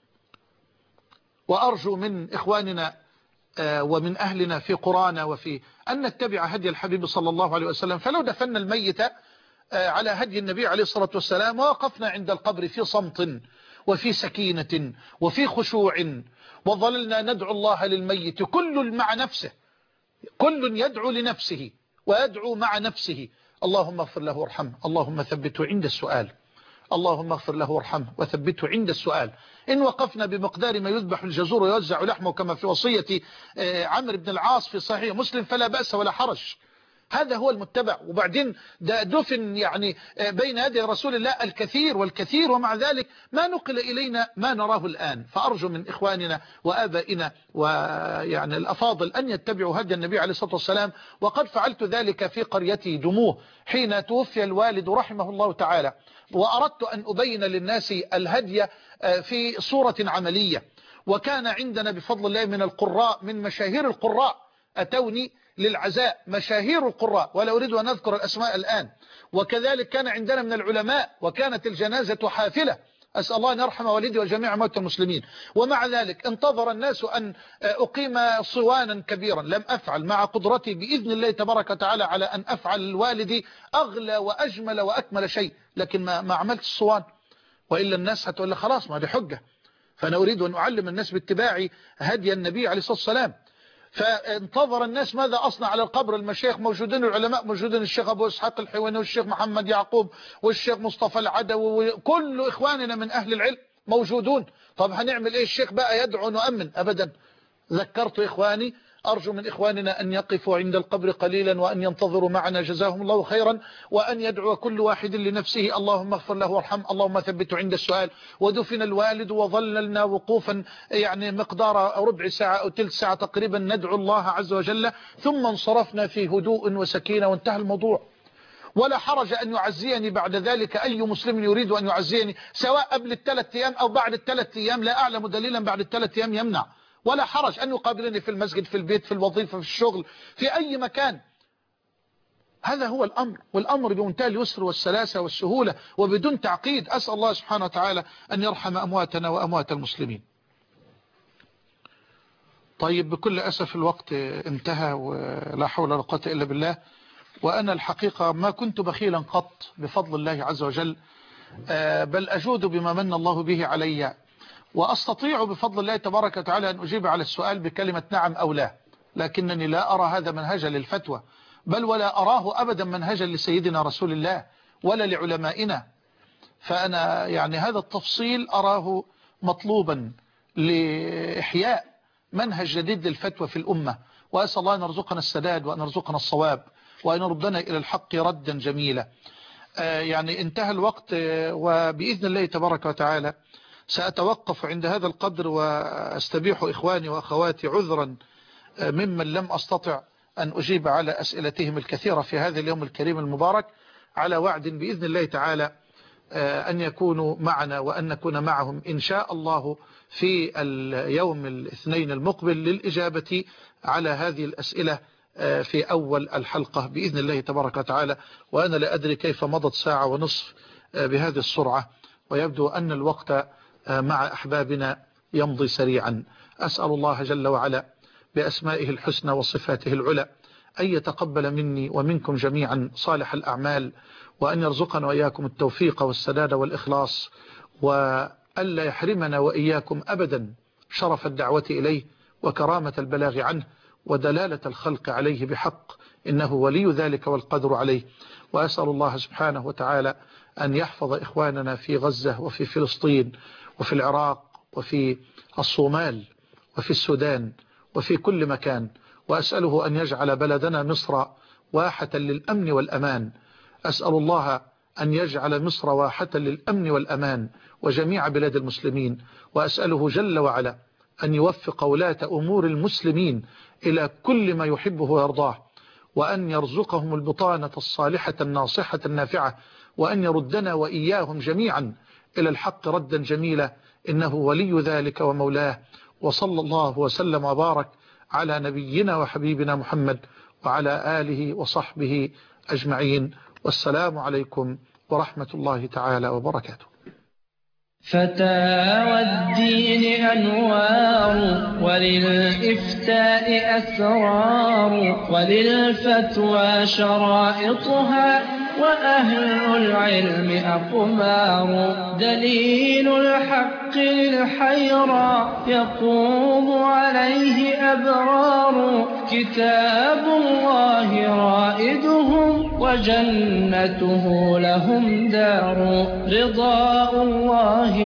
وأرجو من إخواننا ومن أهلنا في قرانا وفي أن نتبع هدي الحبيب صلى الله عليه وسلم، فلو دفن الميت على هدي النبي عليه الصلاة والسلام ووقفنا عند القبر في صمت وفي سكينة وفي خشوع وظللنا ندعو الله للميت كل مع نفسه، كل يدعو لنفسه ويدعو مع نفسه اللهم اغفر له وارحمه، اللهم ثبته عند السؤال، اللهم اغفر له وارحمه وثبته عند السؤال. إن وقفنا بمقدار ما يذبح الجزور ويوزع لحمه كما في وصية عمرو بن العاص في صحيح مسلم فلا بأس ولا حرج، هذا هو المتبع. وبعدين ده دفن يعني بين يدي رسول الله الكثير والكثير، ومع ذلك ما نقل إلينا ما نراه الآن. فأرجو من إخواننا وآبائنا ويعني الأفاضل أن يتبعوا هدي النبي عليه الصلاة والسلام، وقد فعلت ذلك في قريتي دموه حين توفي الوالد رحمه الله تعالى، وأردت أن أبين للناس الهدي في صورة عملية. وكان عندنا بفضل الله من القراء من مشاهير القراء أتوني للعزاء، مشاهير القراء ولا أريد أن أذكر الأسماء الآن، وكذلك كان عندنا من العلماء، وكانت الجنازة حافلة، أسأل الله أن يرحم والدي وجميع موتى المسلمين. ومع ذلك انتظر الناس أن أقيم صوانا كبيرا، لم أفعل مع قدرتي بإذن الله تبارك وتعالى على أن أفعل الوالد أغلى وأجمل وأكمل شيء، لكن ما, ما عملت الصوان، وإلا الناس هتقول لي خلاص ما دي حجة. فأنا أريد أن أعلم الناس باتباع هدي النبي عليه الصلاة والسلام. فانتظر الناس ماذا أصنع على القبر، المشايخ موجودين، العلماء موجودين، الشيخ أبو إسحاق الحويني والشيخ محمد يعقوب والشيخ مصطفى العدوي وكل إخواننا من أهل العلم موجودون. طب هنعمل إيه؟ الشيخ بقى يدعو نؤمن؟ أبدا. ذكرت إخواني، أرجو من إخواننا أن يقفوا عند القبر قليلا وأن ينتظروا معنا جزاهم الله خيرا، وأن يدعو كل واحد لنفسه اللهم اغفر له وارحمه، اللهم ثبته عند السؤال. ودفن الوالد وظللنا وقوفا يعني مقدار ربع ساعة أو تلت ساعة تقريبا ندعو الله عز وجل، ثم انصرفنا في هدوء وسكينة وانتهى الموضوع. ولا حرج أن يعزيني بعد ذلك أي مسلم يريد أن يعزيني، سواء قبل الثلاث أيام أو بعد الثلاث أيام، لا أعلم دليلا بعد الثلاث أيام يمنع. ولا حرج أن يقابلني في المسجد، في البيت، في الوظيفة، في الشغل، في أي مكان. هذا هو الأمر، والأمر بمنتهى اليسر والسلاسة والسهولة وبدون تعقيد. أسأل الله سبحانه وتعالى أن يرحم أمواتنا وأموات المسلمين. طيب، بكل أسف الوقت انتهى ولا حول ولا قوة إلا بالله. وأنا الحقيقة ما كنت بخيلا قط بفضل الله عز وجل، بل أجود بما من الله به علي، وأستطيع بفضل الله تبارك وتعالى أن أجيب على السؤال بكلمة نعم أو لا، لكنني لا أرى هذا منهجا للفتوى، بل ولا أراه أبدا منهجا لسيدنا رسول الله ولا لعلمائنا. فأنا يعني هذا التفصيل أراه مطلوبا لإحياء منهج جديد للفتوى في الأمة، وأسأل الله أن يرزقنا السداد وأن يرزقنا الصواب وأن يردنا إلى الحق ردا جميلا. يعني انتهى الوقت، وبإذن الله تبارك وتعالى سأتوقف عند هذا القدر، وأستبيح إخواني وأخواتي عذرا ممن لم أستطع أن أجيب على أسئلتهم الكثيرة في هذا اليوم الكريم المبارك، على وعد بإذن الله تعالى أن يكونوا معنا وأن نكون معهم إن شاء الله في اليوم الاثنين المقبل للإجابة على هذه الأسئلة في أول الحلقة بإذن الله تبارك وتعالى. وأنا لا أدري كيف مضت ساعة ونصف بهذه السرعة، ويبدو أن الوقت مع أحبابنا يمضي سريعا. أسأل الله جل وعلا بأسمائه الحسنى وصفاته العلى أن يتقبل مني ومنكم جميعا صالح الأعمال، وأن يرزقنا وإياكم التوفيق والسداد والإخلاص، وألا يحرمنا وإياكم أبدا شرف الدعوة إليه وكرامة البلاغ عنه ودلالة الخلق عليه بحق، إنه ولي ذلك والقدر عليه. وأسأل الله سبحانه وتعالى أن يحفظ إخواننا في غزة وفي فلسطين وفي العراق وفي الصومال وفي السودان وفي كل مكان، وأسأله أن يجعل بلدنا مصر واحة للأمن والأمان. أسأل الله أن يجعل مصر واحة للأمن والأمان وجميع بلاد المسلمين، وأسأله جل وعلا أن يوفق ولاة أمور المسلمين إلى كل ما يحبه ويرضاه، وأن يرزقهم البطانة الصالحة الناصحة النافعة، وأن يردنا وإياهم جميعا إلى الحق ردا جميلا، إنه ولي ذلك ومولاه. وصلى الله وسلم وبارك على نبينا وحبيبنا محمد وعلى آله وصحبه أجمعين، والسلام عليكم ورحمة الله تعالى وبركاته. فتاوى الدين أنوار، وللإفتاء أسرار، وللفتوى شرائطها، وأهل العلم أقمار. دليل الحق للحيرى يقوم عليه أبرار، كتاب الله رائدهم وجنته لهم دار، رضاء الله